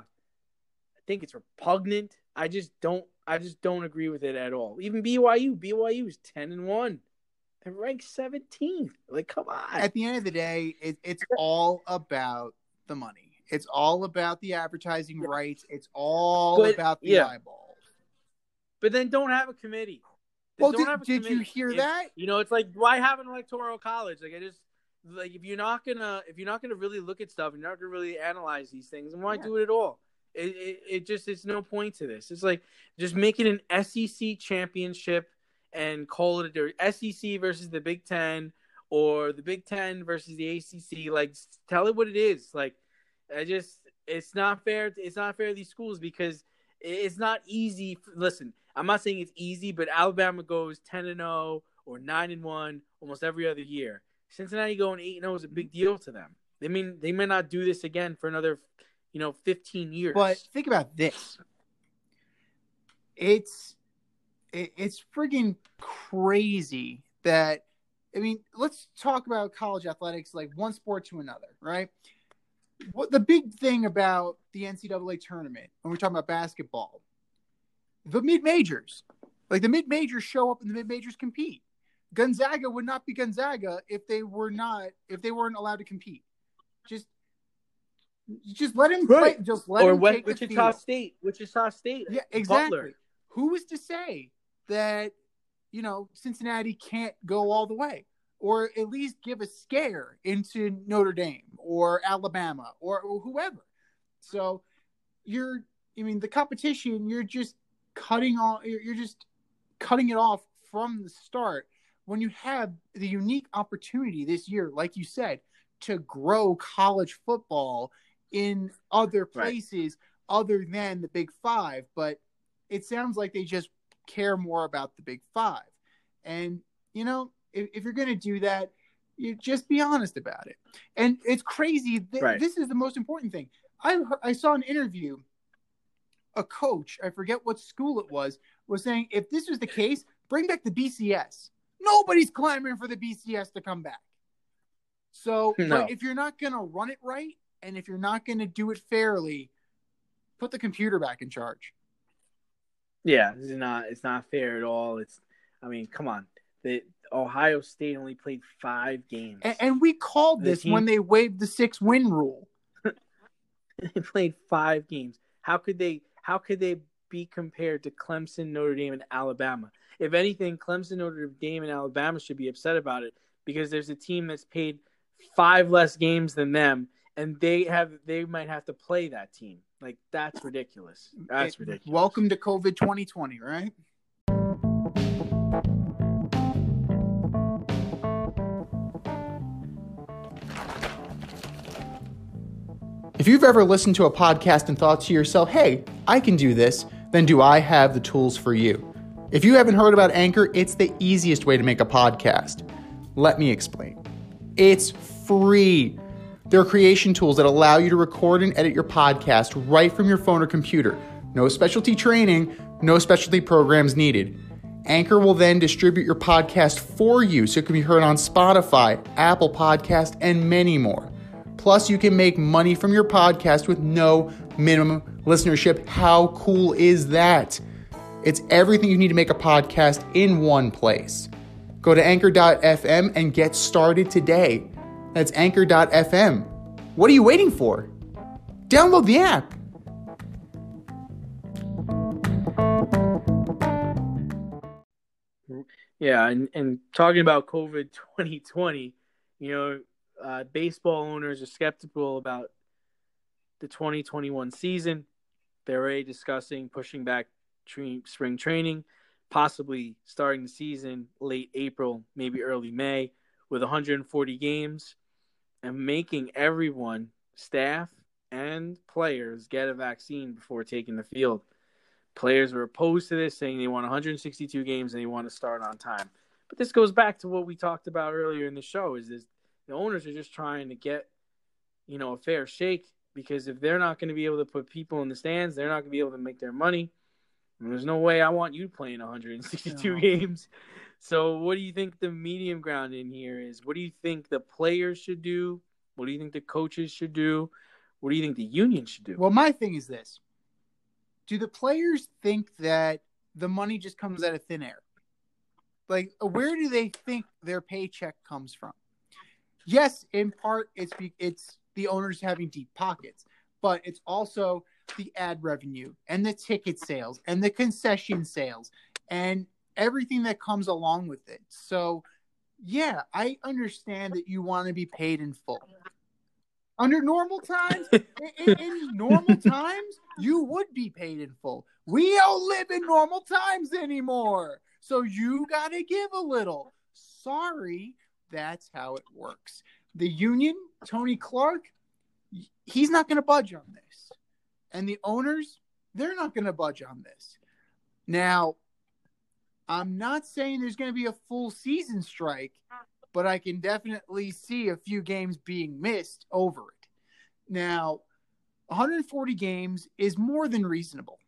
repugnant. I just don't agree with it at all. Even BYU is 10-1. They're ranked 17th. Like, come on. At the end of the day, it's all about the money. It's all about the advertising rights. It's all about the eyeballs. But then don't have a committee. Did you hear that? It's like, why have an electoral college? Like, if you're not gonna really look at stuff and you're not gonna really analyze these things, then why do it at all? It's no point to this. It's like just make it an SEC championship and call it a SEC versus the Big Ten, or the Big Ten versus the ACC. Like, tell it what it is. Like, it's not fair. It's not fair to these schools because it's not easy. Listen, I'm not saying it's easy, but Alabama goes 10-0 or 9-1 almost every other year. Cincinnati going 8-0 is a big deal to them. They may not do this again for another 15 years. But think about this. It's friggin' crazy that, let's talk about college athletics, like one sport to another, right? What the big thing about the NCAA tournament, when we're talking about basketball, the mid-majors. Like, the mid-majors show up and the mid-majors compete. Gonzaga would not be Gonzaga if they weren't allowed to compete. Just let him play. Just let him take Wichita State. Yeah, exactly. Butler. who is to say that, Cincinnati can't go all the way, or at least give a scare into Notre Dame or Alabama or whoever. So the competition, you're just cutting it off from the start when you have the unique opportunity this year, like you said, to grow college football in other places other than the Big Five. But it sounds like they just care more about the Big Five. And, if you're going to do that, you just be honest about it. And it's crazy. This is the most important thing. I saw an interview. A coach, I forget what school it was saying, if this was the case, bring back the BCS. Nobody's clamoring for the BCS to come back. So but if you're not going to run it right, and if you're not going to do it fairly, put the computer back in charge. Yeah, it's not fair at all. Come on. The Ohio State only played 5 games. And we called this when they waived the 6-win rule. They played 5 games. How could they be compared to Clemson, Notre Dame, and Alabama? If anything, Clemson, Notre Dame, and Alabama should be upset about it, because there's a team that's paid 5 less games than them, and they might have to play that team. Like, that's ridiculous. That's ridiculous. Welcome to COVID 2020, right? If you've ever listened to a podcast and thought to yourself, hey, I can do this, then do I have the tools for you? If you haven't heard about Anchor, it's the easiest way to make a podcast. Let me explain. It's free. There are creation tools that allow you to record and edit your podcast right from your phone or computer. No specialty training, no specialty programs needed. Anchor will then distribute your podcast for you so it can be heard on Spotify, Apple Podcast, and many more. Plus, you can make money from your podcast with no minimum listenership. How cool is that? It's everything you need to make a podcast in one place. Go to anchor.fm and get started today. That's anchor.fm. What are you waiting for? Download the app. Yeah, and talking about COVID 2020, baseball owners are skeptical about the 2021 season. They're already discussing pushing back spring training, possibly starting the season late April, maybe early May, with 140 games, and making everyone, staff and players, get a vaccine before taking the field. Players are opposed to this, saying they want 162 games and they want to start on time. But this goes back to what we talked about earlier in the show, is the owners are just trying to get, a fair shake, because if they're not going to be able to put people in the stands, they're not going to be able to make their money. And there's no way I want you playing 162 games. So what do you think the medium ground in here is? What do you think the players should do? What do you think the coaches should do? What do you think the union should do? Well, my thing is this. Do the players think that the money just comes out of thin air? Like, where do they think their paycheck comes from? Yes, in part, it's the owners having deep pockets, but it's also the ad revenue and the ticket sales and the concession sales and everything that comes along with it. So, yeah, I understand that you want to be paid in full. Under normal times, in normal times, you would be paid in full. We don't live in normal times anymore. So you got to give a little. Sorry, that's how it works. The union, Tony Clark, he's not going to budge on this. And the owners, they're not going to budge on this. Now, I'm not saying there's going to be a full season strike, but I can definitely see a few games being missed over it. Now, 140 games is more than reasonable.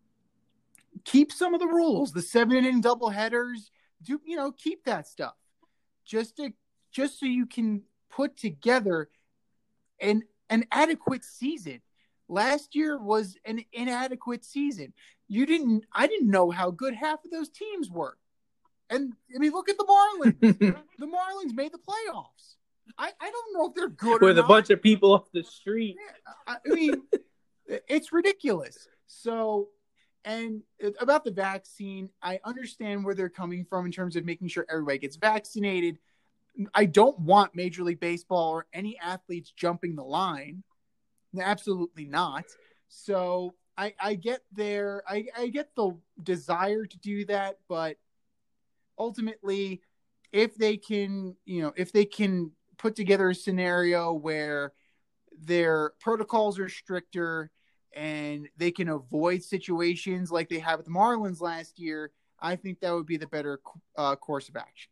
Keep some of the rules, the 7-inning doubleheaders, keep that stuff. Just so you can put together an adequate season. Last year was an inadequate season. I didn't know how good half of those teams were. And look at the Marlins. The Marlins made the playoffs. I don't know if they're good or not. With a bunch of people off the street. Yeah, it's ridiculous. So, And about the vaccine, I understand where they're coming from in terms of making sure everybody gets vaccinated. I don't want Major League Baseball or any athletes jumping the line. Absolutely not. So I get I get the desire to do that, but ultimately, if they can, if they can put together a scenario where their protocols are stricter and they can avoid situations like they had with the Marlins last year, I think that would be the better course of action.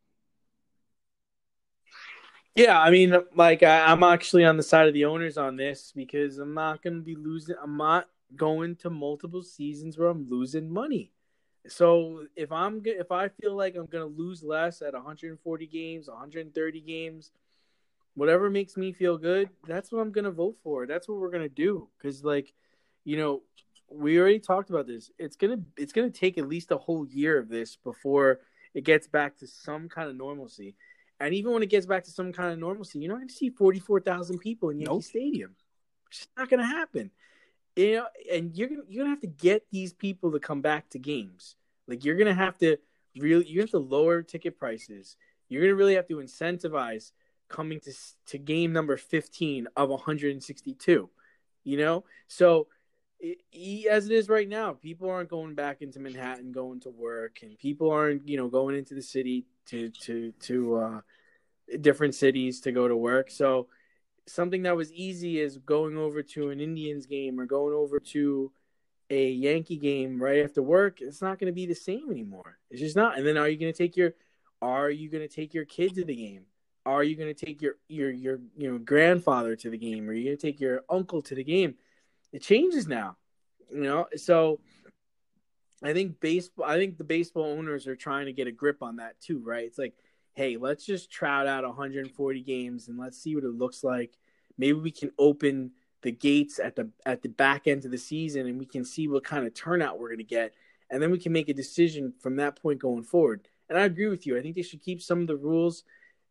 Yeah, I mean, like I'm actually on the side of the owners on this because I'm not going to be losing. I'm not going to multiple seasons where I'm losing money. So if I feel like I'm going to lose less at 140 games, 130 games, whatever makes me feel good, that's what I'm going to vote for. That's what we're going to do. Because, like, we already talked about this. It's gonna take at least a whole year of this before it gets back to some kind of normalcy. And even when it gets back to some kind of normalcy, you're not going to see 44,000 people in Yankee Stadium. It's just not going to happen. And you're gonna have to get these people to come back to games. Like you're gonna have to lower ticket prices. You're gonna really have to incentivize coming to game number 15 of 162. So as it is right now, people aren't going back into Manhattan, going to work, and people aren't going into the city to different cities to go to work. So something that was easy is going over to an Indians game or going over to a Yankee game right after work. It's not going to be the same anymore. It's just not. And then are you going to take your kid to the game? Are you going to take your grandfather to the game? Or are you going to take your uncle to the game? It changes now, So I think the baseball owners are trying to get a grip on that too, right? It's like, hey, let's just trout out 140 games and let's see what it looks like. Maybe we can open the gates at the back end of the season and we can see what kind of turnout we're going to get. And then we can make a decision from that point going forward. And I agree with you. I think they should keep some of the rules.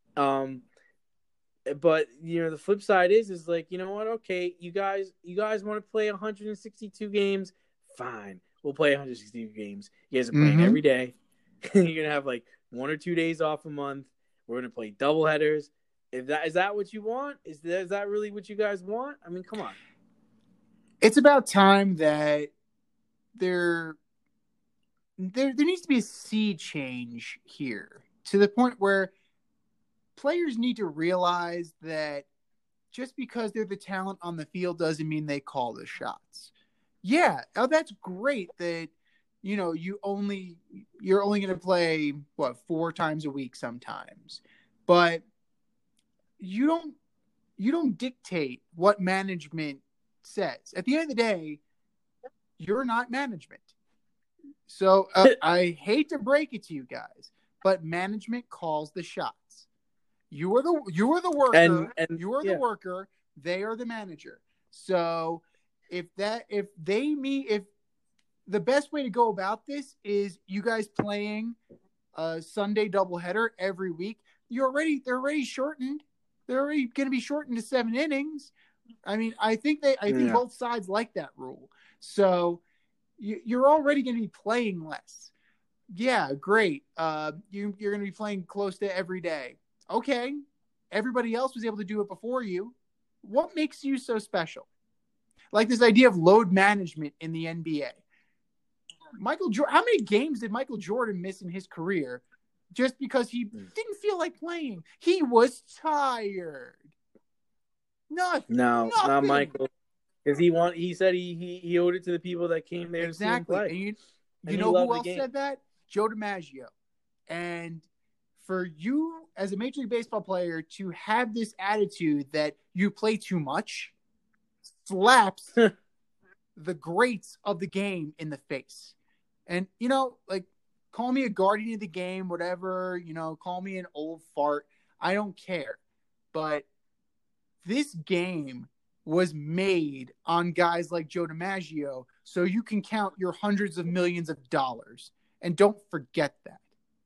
But the flip side is like, you know what? Okay, you guys want to play 162 games? Fine. We'll play 162 games. You guys are playing every day. You're going to have like 1 or 2 days off a month. We're going to play double headers. Is that what you want? Is that really what you guys want? I mean, come on. It's about time that there needs to be a sea change here to the point where players need to realize that just because they're the talent on the field doesn't mean they call the shots. Yeah, that's great that you're only going to play 4 times a week sometimes, but you don't dictate what management says. At the end of the day, you're not management. So I hate to break it to you guys, but management calls the shots. You are the worker. And you are the worker. They are the manager. So if the best way to go about this is you guys playing a Sunday doubleheader every week, they're already shortened. They're already going to be shortened to 7 innings. I mean, I think both sides like that rule. So you're already going to be playing less. Yeah, great. You're going to be playing close to every day. Okay, everybody else was able to do it before you. What makes you so special? Like this idea of load management in the NBA. How many games did Michael Jordan miss in his career just because he didn't feel like playing? He was tired. Nothing. Not Michael. Because he said he owed it to the people that came there to see him play. And you know who else said that? Joe DiMaggio. And for you as a Major League Baseball player to have this attitude that you play too much slaps the greats of the game in the face. And, call me a guardian of the game, whatever, call me an old fart. I don't care. But this game was made on guys like Joe DiMaggio so you can count your hundreds of millions of dollars. And don't forget that.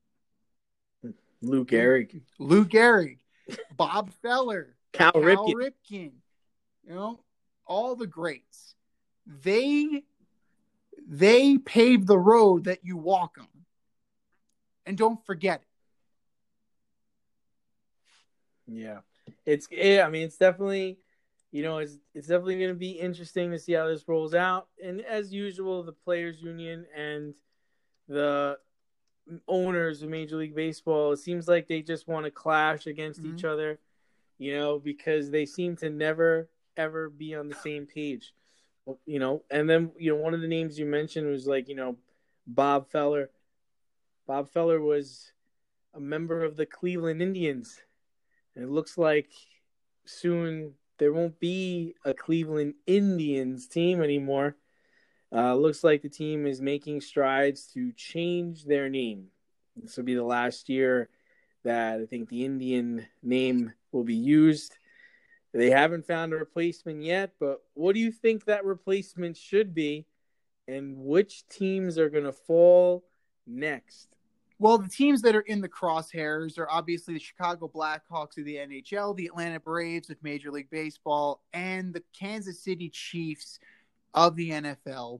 Lou Gehrig, Bob Feller, Cal Ripken. All the greats. They they pave the road that you walk on. And don't forget it. Yeah. It's definitely, it's definitely going to be interesting to see how this rolls out. And as usual, the players union and the owners of Major League Baseball, it seems like they just want to clash against each other, because they seem to never ever be on the same page. And then, one of the names you mentioned was like, Bob Feller. Bob Feller was a member of the Cleveland Indians. And it looks like soon there won't be a Cleveland Indians team anymore. Looks like the team is making strides to change their name. This will be the last year that I think the Indian name will be used. They haven't found a replacement yet, but what do you think that replacement should be, and which teams are going to fall next? Well, the teams that are in the crosshairs are obviously the Chicago Blackhawks of the NHL, the Atlanta Braves of Major League Baseball, and the Kansas City Chiefs of the NFL.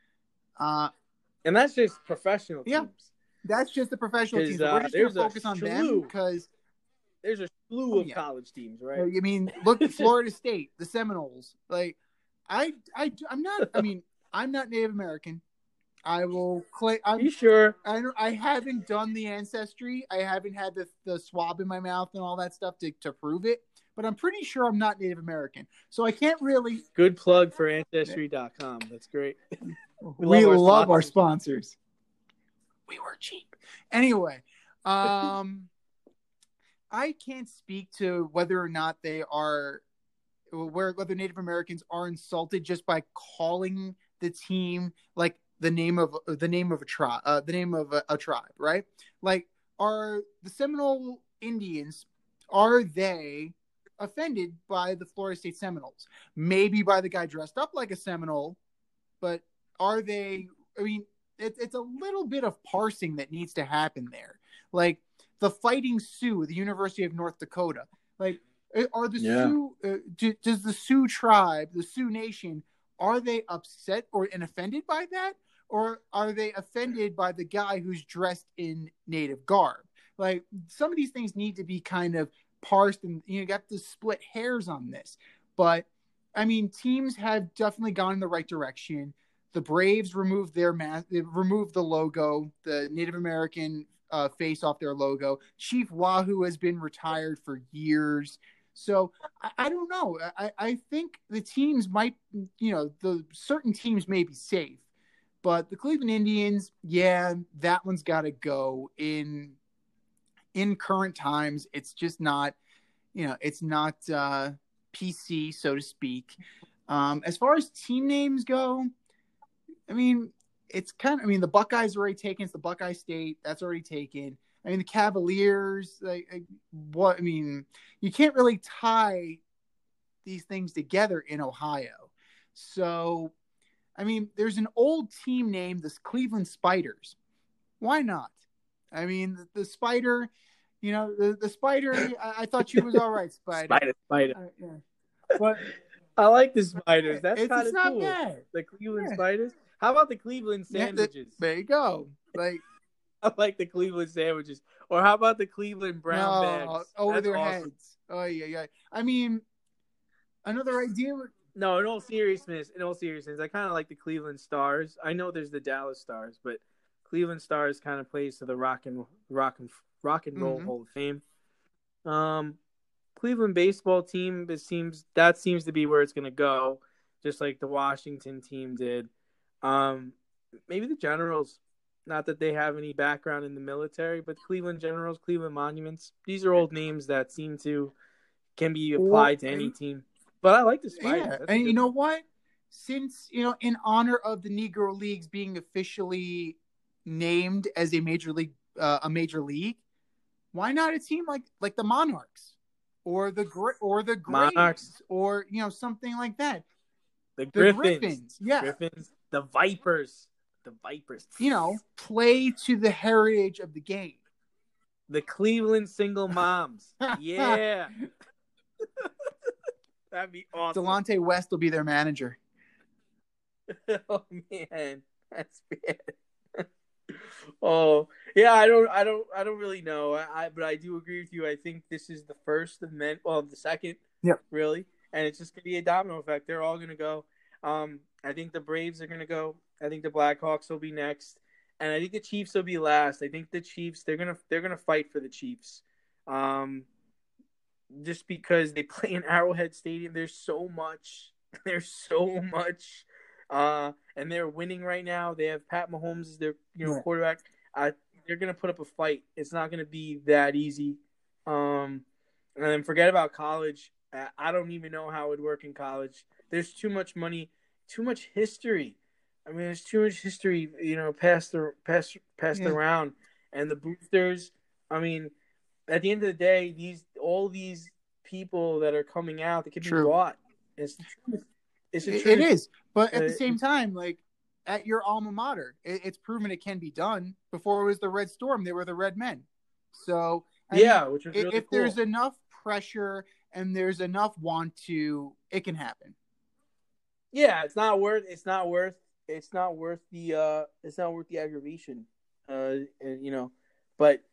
And that's just professional teams. Yeah, that's just the professional teams. We're just going to focus on them because there's a slew of college teams, right? I mean, look at Florida State, the Seminoles. Like, I'm not Native American. I will claim. You sure? I haven't done the ancestry. I haven't had the swab in my mouth and all that stuff to prove it. But I'm pretty sure I'm not Native American. So I can't really. Good plug for Ancestry.com. That's great. We love our sponsors. We were cheap. Anyway, I can't speak to whether or not whether Native Americans are insulted just by calling the team like the name of a tribe, right? Like, are the Seminole Indians, are they offended by the Florida State Seminoles? Maybe by the guy dressed up like a Seminole, but are they? I mean, it's a little bit of parsing that needs to happen there. Like the Fighting Sioux, the University of North Dakota, like are the Sioux? Does the Sioux tribe, the Sioux Nation, are they upset and offended by that? Or are they offended by the guy who's dressed in native garb? Like, some of these things need to be kind of parsed, and you got to split hairs on this. But I mean, teams have definitely gone in the right direction. The Braves removed they removed the logo, the Native American face off their logo. Chief Wahoo has been retired for years. So I don't know. I think the teams might, the certain teams may be safe. But the Cleveland Indians, that one's got to go in current times. It's just not, it's not PC, so to speak. As far as team names go, I mean, the Buckeyes are already taken. It's the Buckeye State. That's already taken. I mean, the Cavaliers, you can't really tie these things together in Ohio. So, I mean, there's an old team name, the Cleveland Spiders. Why not? I mean, the Spider, the Spider, I thought she was all right, Spider. Spider. Yeah. But I like the Spiders. That's kind of cool. Bad. The Cleveland Spiders. How about the Cleveland sandwiches? There you go. Like, I like the Cleveland sandwiches. Or how about the Cleveland brown bags? Over their heads. Oh, yeah. I mean, another idea. No, in all seriousness, I kind of like the Cleveland Stars. I know there's the Dallas Stars, but Cleveland Stars kind of plays to the rock and roll Hall of Fame. Cleveland baseball team, seems to be where it's going to go, just like the Washington team did. Maybe the Generals, not that they have any background in the military, but Cleveland Generals, Cleveland Monuments. These are old names that can be applied to any team. But I like the Spiders. Yeah. And you know what? Since, in honor of the Negro Leagues being officially named as a major league, why not a team like the Monarchs or the Grays Monarchs, or something like that? The Griffins. Yeah. Griffins. The Vipers. Play to the heritage of the game. The Cleveland Single Moms. Yeah. That'd be awesome. Delonte West will be their manager. Oh, man. That's bad. Oh yeah, I don't really know. But I do agree with you. I think this is the first of many. Well, the second, Yep. really, and it's just gonna be a domino effect. They're all gonna go. I think the Braves are gonna go. I think the Blackhawks will be next, and I think the Chiefs will be last. I think the Chiefs they're gonna fight for the Chiefs. Um, just because they play in Arrowhead Stadium, there's so much. There's so much. And they're winning right now. They have Pat Mahomes as their quarterback. They're gonna put up a fight. It's not gonna be that easy. And then forget about college. I don't even know how it would work in college. There's too much money, too much history. I mean, there's too much history, passed around, and the boosters. I mean, at the end of the day, all these people that are coming out, they can be bought. It's the truth. It's the truth. It is, but at the same time, like at your alma mater, it's proven it can be done. Before it was the Red Storm, they were the Red Men. So which was really if cool. there's enough pressure and there's enough want to, it can happen. Yeah, it's not worth the aggravation. But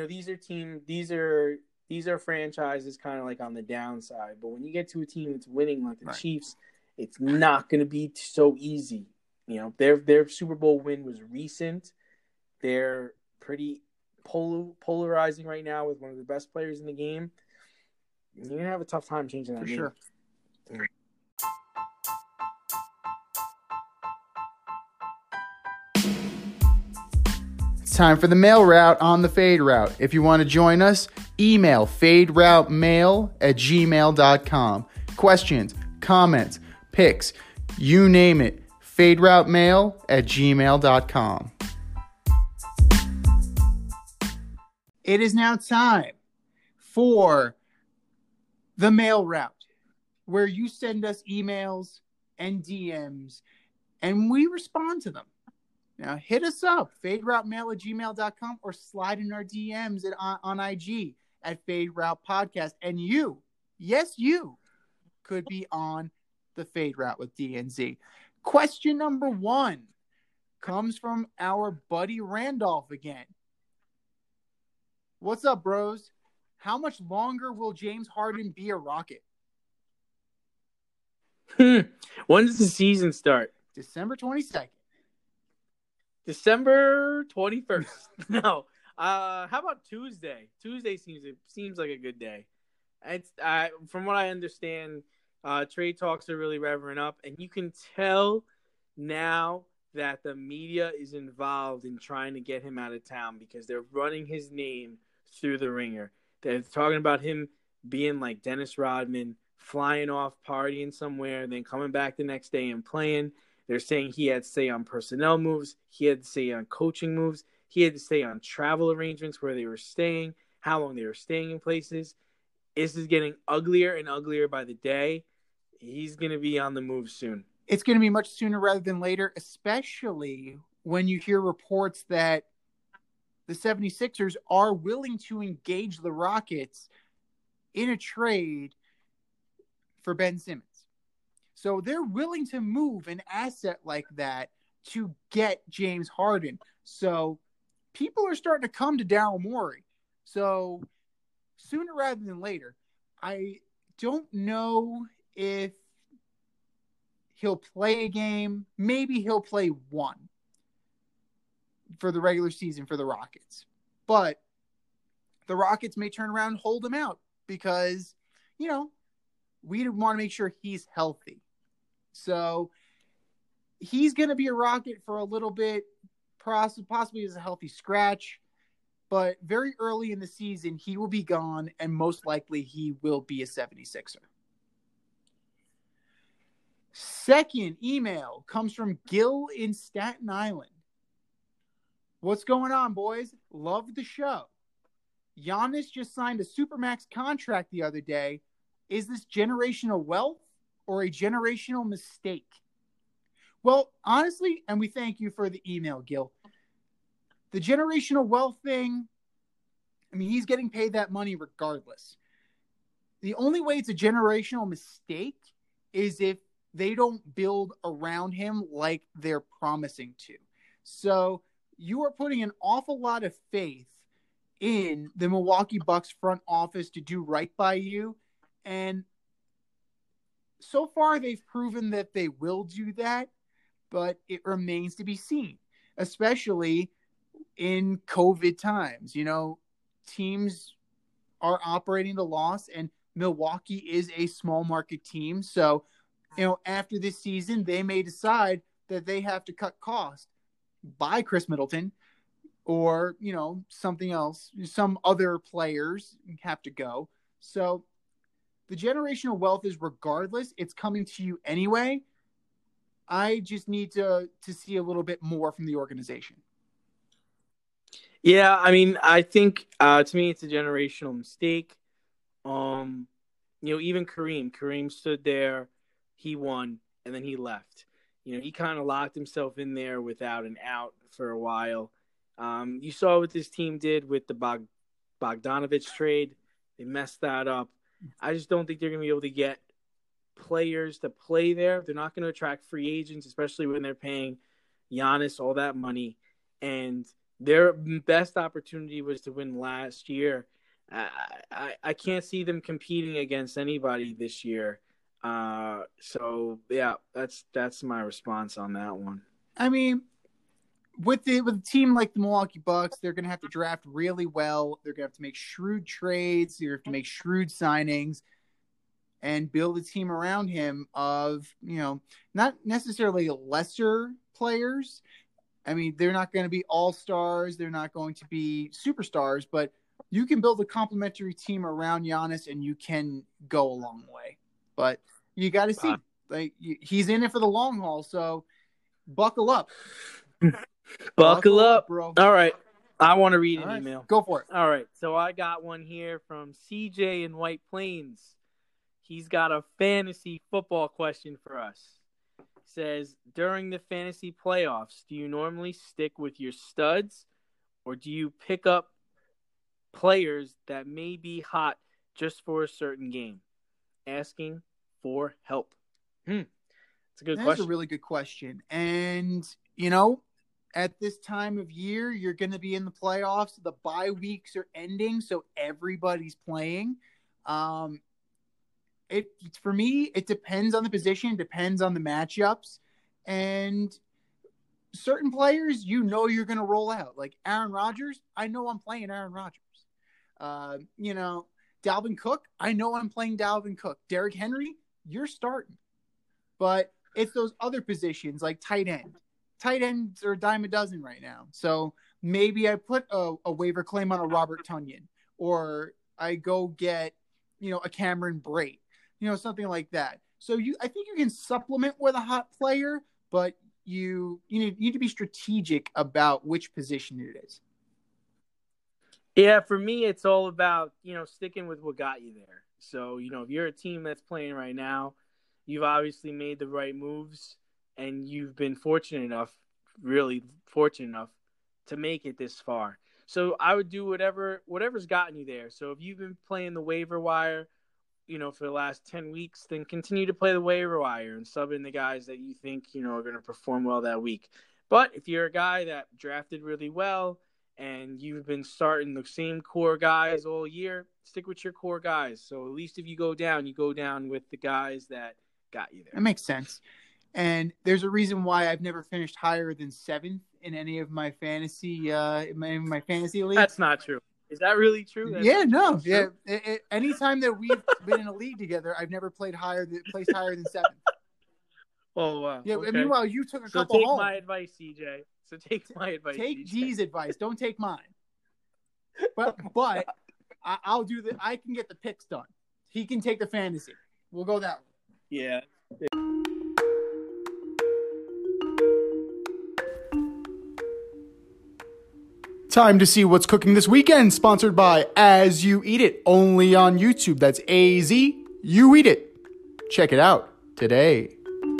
these are franchises kind of like on the downside. But when you get to a team that's winning like the Chiefs, it's not going to be so easy. Their Super Bowl win was recent. They're pretty polarizing right now with one of the best players in the game. You're going to have a tough time changing that. For sure. It's time for the mail route on the Fade Route. If you want to join us, email faderoutemail@gmail.com. Questions, comments, picks, you name it. faderoutemail@gmail.com. It is now time for the mail route, where you send us emails and DMs and we respond to them. Now hit us up, faderoutemail@gmail.com, or slide in our DMs on IG at Fade Route Podcast. And you, yes, you could be on the Fade Route with DNZ. Question number 1 comes from our buddy Randolph again. What's up, bros? How much longer will James Harden be a Rocket? When does the season start? December 22nd. December 21st. No. How about Tuesday? Tuesday seems like a good day. It's from what I understand, trade talks are really revving up, and you can tell now that the media is involved in trying to get him out of town because they're running his name through the ringer. They're talking about him being like Dennis Rodman, flying off, partying somewhere, then coming back the next day and playing. They're saying he had to say on personnel moves, he had to say on coaching moves, he had to say on travel arrangements, where they were staying, how long they were staying in places. This is getting uglier and uglier by the day. He's going to be on the move soon. It's going to be much sooner rather than later, especially when you hear reports that the 76ers are willing to engage the Rockets in a trade for Ben Simmons. So they're willing to move an asset like that to get James Harden. So people are starting to come to Daryl Morey. So sooner rather than later. I don't know if he'll play a game. Maybe he'll play one for the regular season for the Rockets. But the Rockets may turn around and hold him out because, we want to make sure he's healthy. So he's going to be a Rocket for a little bit, possibly as a healthy scratch. But very early in the season, he will be gone, and most likely he will be a 76er. Second email comes from Gil in Staten Island. What's going on, boys? Love the show. Giannis just signed a Supermax contract the other day. Is this generational wealth or a generational mistake? Well, honestly, and we thank you for the email, Gil. The generational wealth thing, he's getting paid that money regardless. The only way it's a generational mistake is if they don't build around him like they're promising to. So you are putting an awful lot of faith in the Milwaukee Bucks front office to do right by you. And so far, they've proven that they will do that, but it remains to be seen, especially in COVID times. Teams are operating at a loss, and Milwaukee is a small market team. So, after this season, they may decide that they have to cut costs, buy Chris Middleton, or, something else. Some other players have to go. So the generational wealth is regardless. It's coming to you anyway. I just need to see a little bit more from the organization. Yeah, I mean, I think to me it's a generational mistake. Even Kareem stood there, he won, and then he left. He kind of locked himself in there without an out for a while. You saw what this team did with the Bogdanovich trade. They messed that up. I just don't think they're going to be able to get players to play there. They're not going to attract free agents, especially when they're paying Giannis all that money. And their best opportunity was to win last year. I can't see them competing against anybody this year. So yeah, that's my response on that one. I mean, with a team like the Milwaukee Bucks, they're going to have to draft really well. They're going to have to make shrewd trades. They're going to have to make shrewd signings and build a team around him of, not necessarily lesser players. I mean, they're not going to be all-stars. They're not going to be superstars, but you can build a complementary team around Giannis and you can go a long way. But you got to see. He's in it for the long haul, so buckle up. Buckle up, bro. All right. I want to read an email. Go for it. All right. So I got one here from CJ in White Plains. He's got a fantasy football question for us. Says, during the fantasy playoffs, do you normally stick with your studs or do you pick up players that may be hot just for a certain game? Asking for help. It's a good question. That's a really good question. And, at this time of year, you're going to be in the playoffs. The bye weeks are ending, so everybody's playing. For me, it depends on the position, depends on the matchups, and certain players, you're going to roll out. Like Aaron Rodgers, I know I'm playing Aaron Rodgers. Dalvin Cook, I know I'm playing Dalvin Cook. Derrick Henry, you're starting. But it's those other positions like tight end. Tight ends are a dime a dozen right now. So maybe I put a waiver claim on a Robert Tonyan, or I go get, a Cameron Brate, something like that. So I think you can supplement with a hot player, but you need to be strategic about which position it is. Yeah, for me, it's all about, sticking with what got you there. So, if you're a team that's playing right now, you've obviously made the right moves and you've been really fortunate enough to make it this far. So I would do whatever's gotten you there. So if you've been playing the waiver wire, for the last 10 weeks, then continue to play the waiver wire and sub in the guys that you think, are going to perform well that week. But if you're a guy that drafted really well and you've been starting the same core guys all year, stick with your core guys. So at least if you go down with the guys that got you there. That makes sense. And there's a reason why I've never finished higher than 7th in any of my fantasy my fantasy leagues. That's not true. Is that really true? No. Yeah. Anytime that we've been in a league together, I've never placed higher than 7th. Oh wow. Yeah. Okay. Meanwhile, you took a couple take home. my advice, CJ. So take my advice. Take CJ. D's advice. Don't take mine. But I'll do the. I can get the picks done. He can take the fantasy. We'll go that way. Yeah. Time to see what's cooking this weekend, sponsored by As You Eat It, only on YouTube. That's AZ, You Eat It. Check it out today.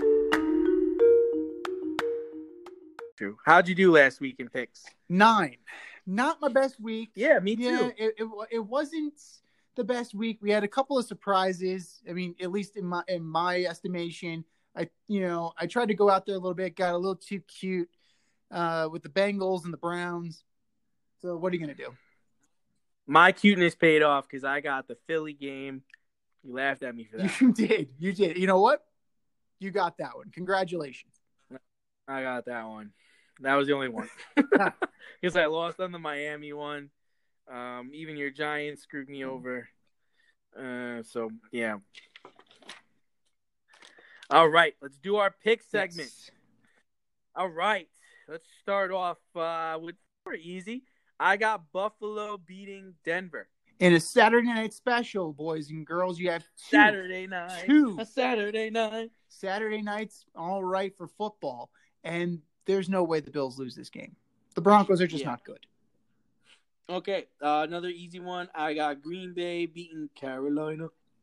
How'd you do last week in picks? 9. Not my best week. Yeah, me too. It wasn't the best week. We had a couple of surprises. I mean, at least in my estimation, I tried to go out there a little bit, got a little too cute. with the Bengals and the Browns. So what are you going to do? My cuteness paid off because I got the Philly game. You laughed at me for that. You did. You did. You know what? You got that one. Congratulations. I got that one. That was the only one. Because I lost on the Miami one. Even your Giants screwed me over. So, yeah. All right. Let's do our pick segment. Yes. All right. Let's start off with pretty easy. I got Buffalo beating Denver. In a Saturday night special, boys and girls, you have Saturday night. A Saturday night. Saturday nights, all right for football. And there's no way the Bills lose this game. The Broncos are just not good. Okay, another easy one. I got Green Bay beating Carolina.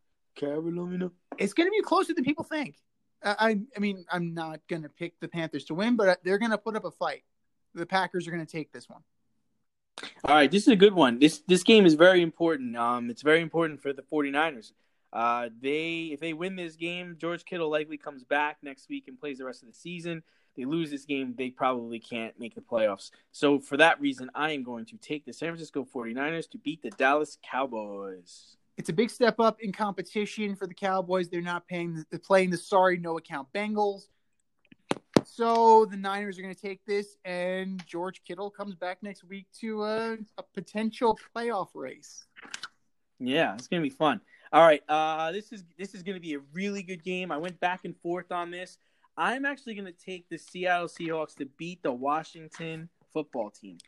It's going to be closer than people think. I mean, I'm not going to pick the Panthers to win, but they're going to put up a fight. The Packers are going to take this one. All right, this is a good one. This game is very important. It's very important for the 49ers. If they win this game, George Kittle likely comes back next week and plays the rest of the season. They lose this game, they probably can't make the playoffs. So for that reason, I am going to take the San Francisco 49ers to beat the Dallas Cowboys. It's a big step up in competition for the Cowboys. They're playing the sorry no-account Bengals. So the Niners are going to take this, and George Kittle comes back next week to a potential playoff race. Yeah, it's going to be fun. All right, this is going to be a really good game. I went back and forth on this. I'm actually going to take the Seattle Seahawks to beat the Washington football team.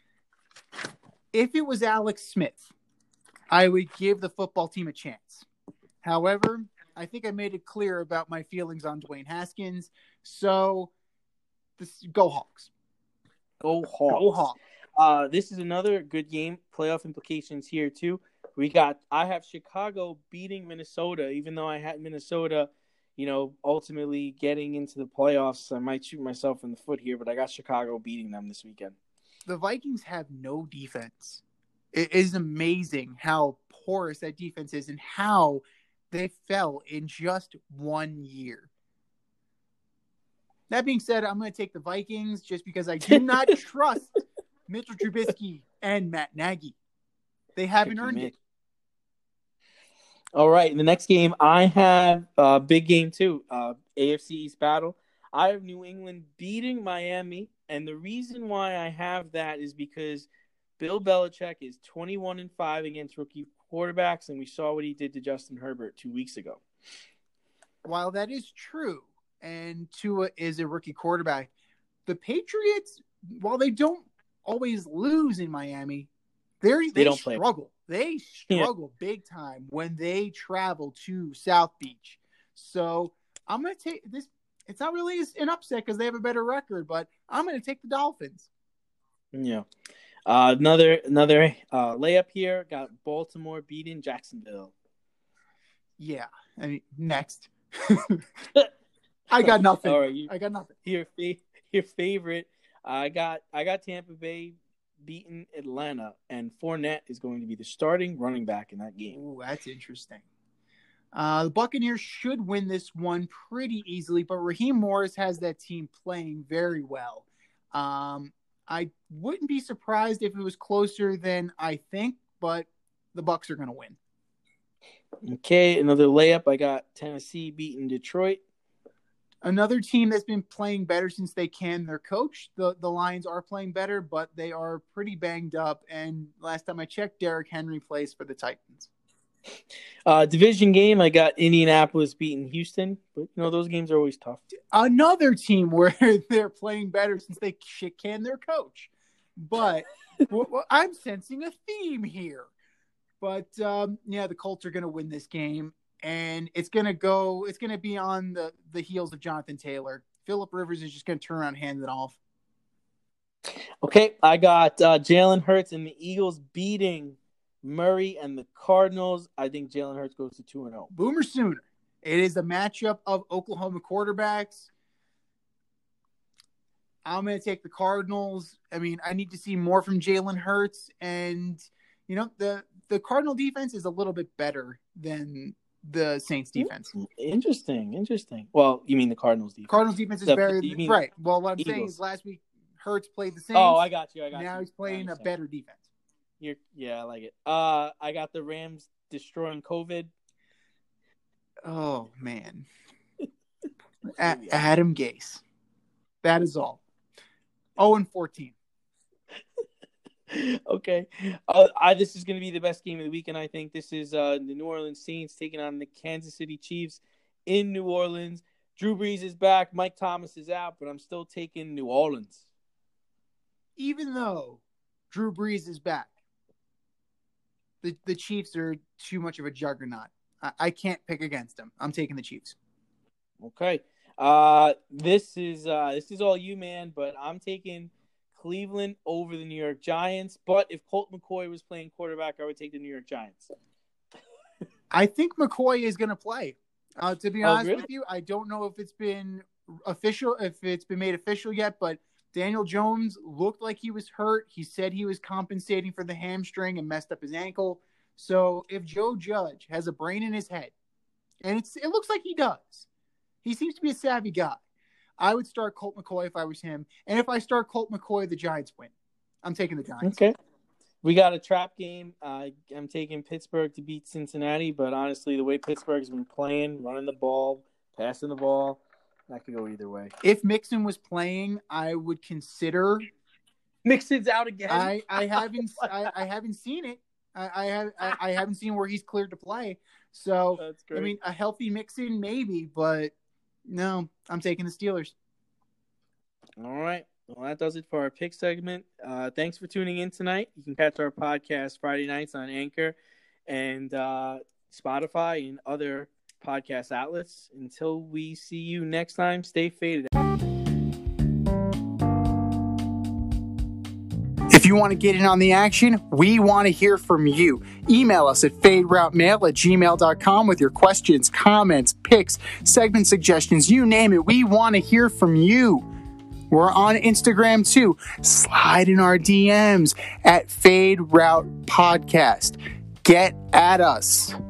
If it was Alex Smith, I would give the football team a chance. However, I think I made it clear about my feelings on Dwayne Haskins. So, go Hawks. Go Hawks. This is another good game. Playoff implications here, too. I have Chicago beating Minnesota, even though I had Minnesota, ultimately getting into the playoffs. I might shoot myself in the foot here, but I got Chicago beating them this weekend. The Vikings have no defense. It is amazing how porous that defense is and how they fell in just 1 year. That being said, I'm going to take the Vikings just because I do not trust Mitchell Trubisky and Matt Nagy. They haven't earned it. All right, in the next game, I have a big game too, AFC East battle. I have New England beating Miami, and the reason why I have that is because Bill Belichick is 21-5 against rookie quarterbacks, and we saw what he did to Justin Herbert 2 weeks ago. While that is true, and Tua is a rookie quarterback, the Patriots, while they don't always lose in Miami, they don't struggle. They struggle big time when they travel to South Beach. So I'm going to take this. It's not really an upset because they have a better record, but I'm going to take the Dolphins. Yeah. Another layup here. Got Baltimore beating Jacksonville. Yeah. I mean, next. I got nothing. All right, I got nothing. Your favorite. I got Tampa Bay beating Atlanta, and Fournette is going to be the starting running back in that game. Ooh, that's interesting. The Buccaneers should win this one pretty easily, but Raheem Morris has that team playing very well. I wouldn't be surprised if it was closer than I think, but the Bucs are going to win. Okay, another layup. I got Tennessee beating Detroit. Another team that's been playing better since they can their coach. The Lions are playing better, but they are pretty banged up. And last time I checked, Derrick Henry plays for the Titans. Division game, I got Indianapolis beating Houston. But, those games are always tough. Another team where they're playing better since they can their coach. But I'm sensing a theme here. But, the Colts are going to win this game. And it's going to be on the heels of Jonathan Taylor. Phillip Rivers is just going to turn around and hand it off. Okay, I got Jalen Hurts and the Eagles beating Murray and the Cardinals. I think Jalen Hurts goes to 2-0. Boomer Sooner. It is a matchup of Oklahoma quarterbacks. I'm going to take the Cardinals. I mean, I need to see more from Jalen Hurts. And, the Cardinal defense is a little bit better than the Saints defense. Interesting. Well, you mean the Cardinals defense? Cardinals defense is better. Right. Well, what I'm saying is last week Hurts played the Saints. Oh, I got you. Now he's playing a better defense. Yeah, I like it. I got the Rams destroying COVID. Oh, man. Adam Gase. That is all. 0-14. Okay. This is going to be the best game of the weekend, I think. This is the New Orleans Saints taking on the Kansas City Chiefs in New Orleans. Drew Brees is back. Mike Thomas is out, but I'm still taking New Orleans. Even though Drew Brees is back, the Chiefs are too much of a juggernaut. I can't pick against them. I'm taking the Chiefs. Okay. This is all you, man, but I'm taking Cleveland over the New York Giants. But if Colt McCoy was playing quarterback, I would take the New York Giants. I think McCoy is going to play. To be honest really? with you, I don't know if it's been made official yet, but Daniel Jones looked like he was hurt. He said he was compensating for the hamstring and messed up his ankle. So if Joe Judge has a brain in his head, and it looks like he does, he seems to be a savvy guy, I would start Colt McCoy if I was him. And if I start Colt McCoy, the Giants win. I'm taking the Giants. Okay. We got a trap game. I'm taking Pittsburgh to beat Cincinnati, but honestly, the way Pittsburgh's been playing, running the ball, passing the ball, that could go either way. If Mixon was playing, I would consider. Mixon's out again. I haven't seen it. I haven't seen where he's cleared to play. So That's great. I mean, a healthy Mixon maybe, but no, I'm taking the Steelers. All right. Well, that does it for our pick segment. Thanks for tuning in tonight. You can catch our podcast Friday nights on Anchor and Spotify and other podcast outlets. Until we see you next time, stay faded. If you want to get in on the action, we want to hear from you. Email us at faderoutemail@gmail.com with your questions, comments, picks, segment suggestions, you name it. We want to hear from you. We're on Instagram too. Slide in our DMs at Fade Route Podcast. Get at us.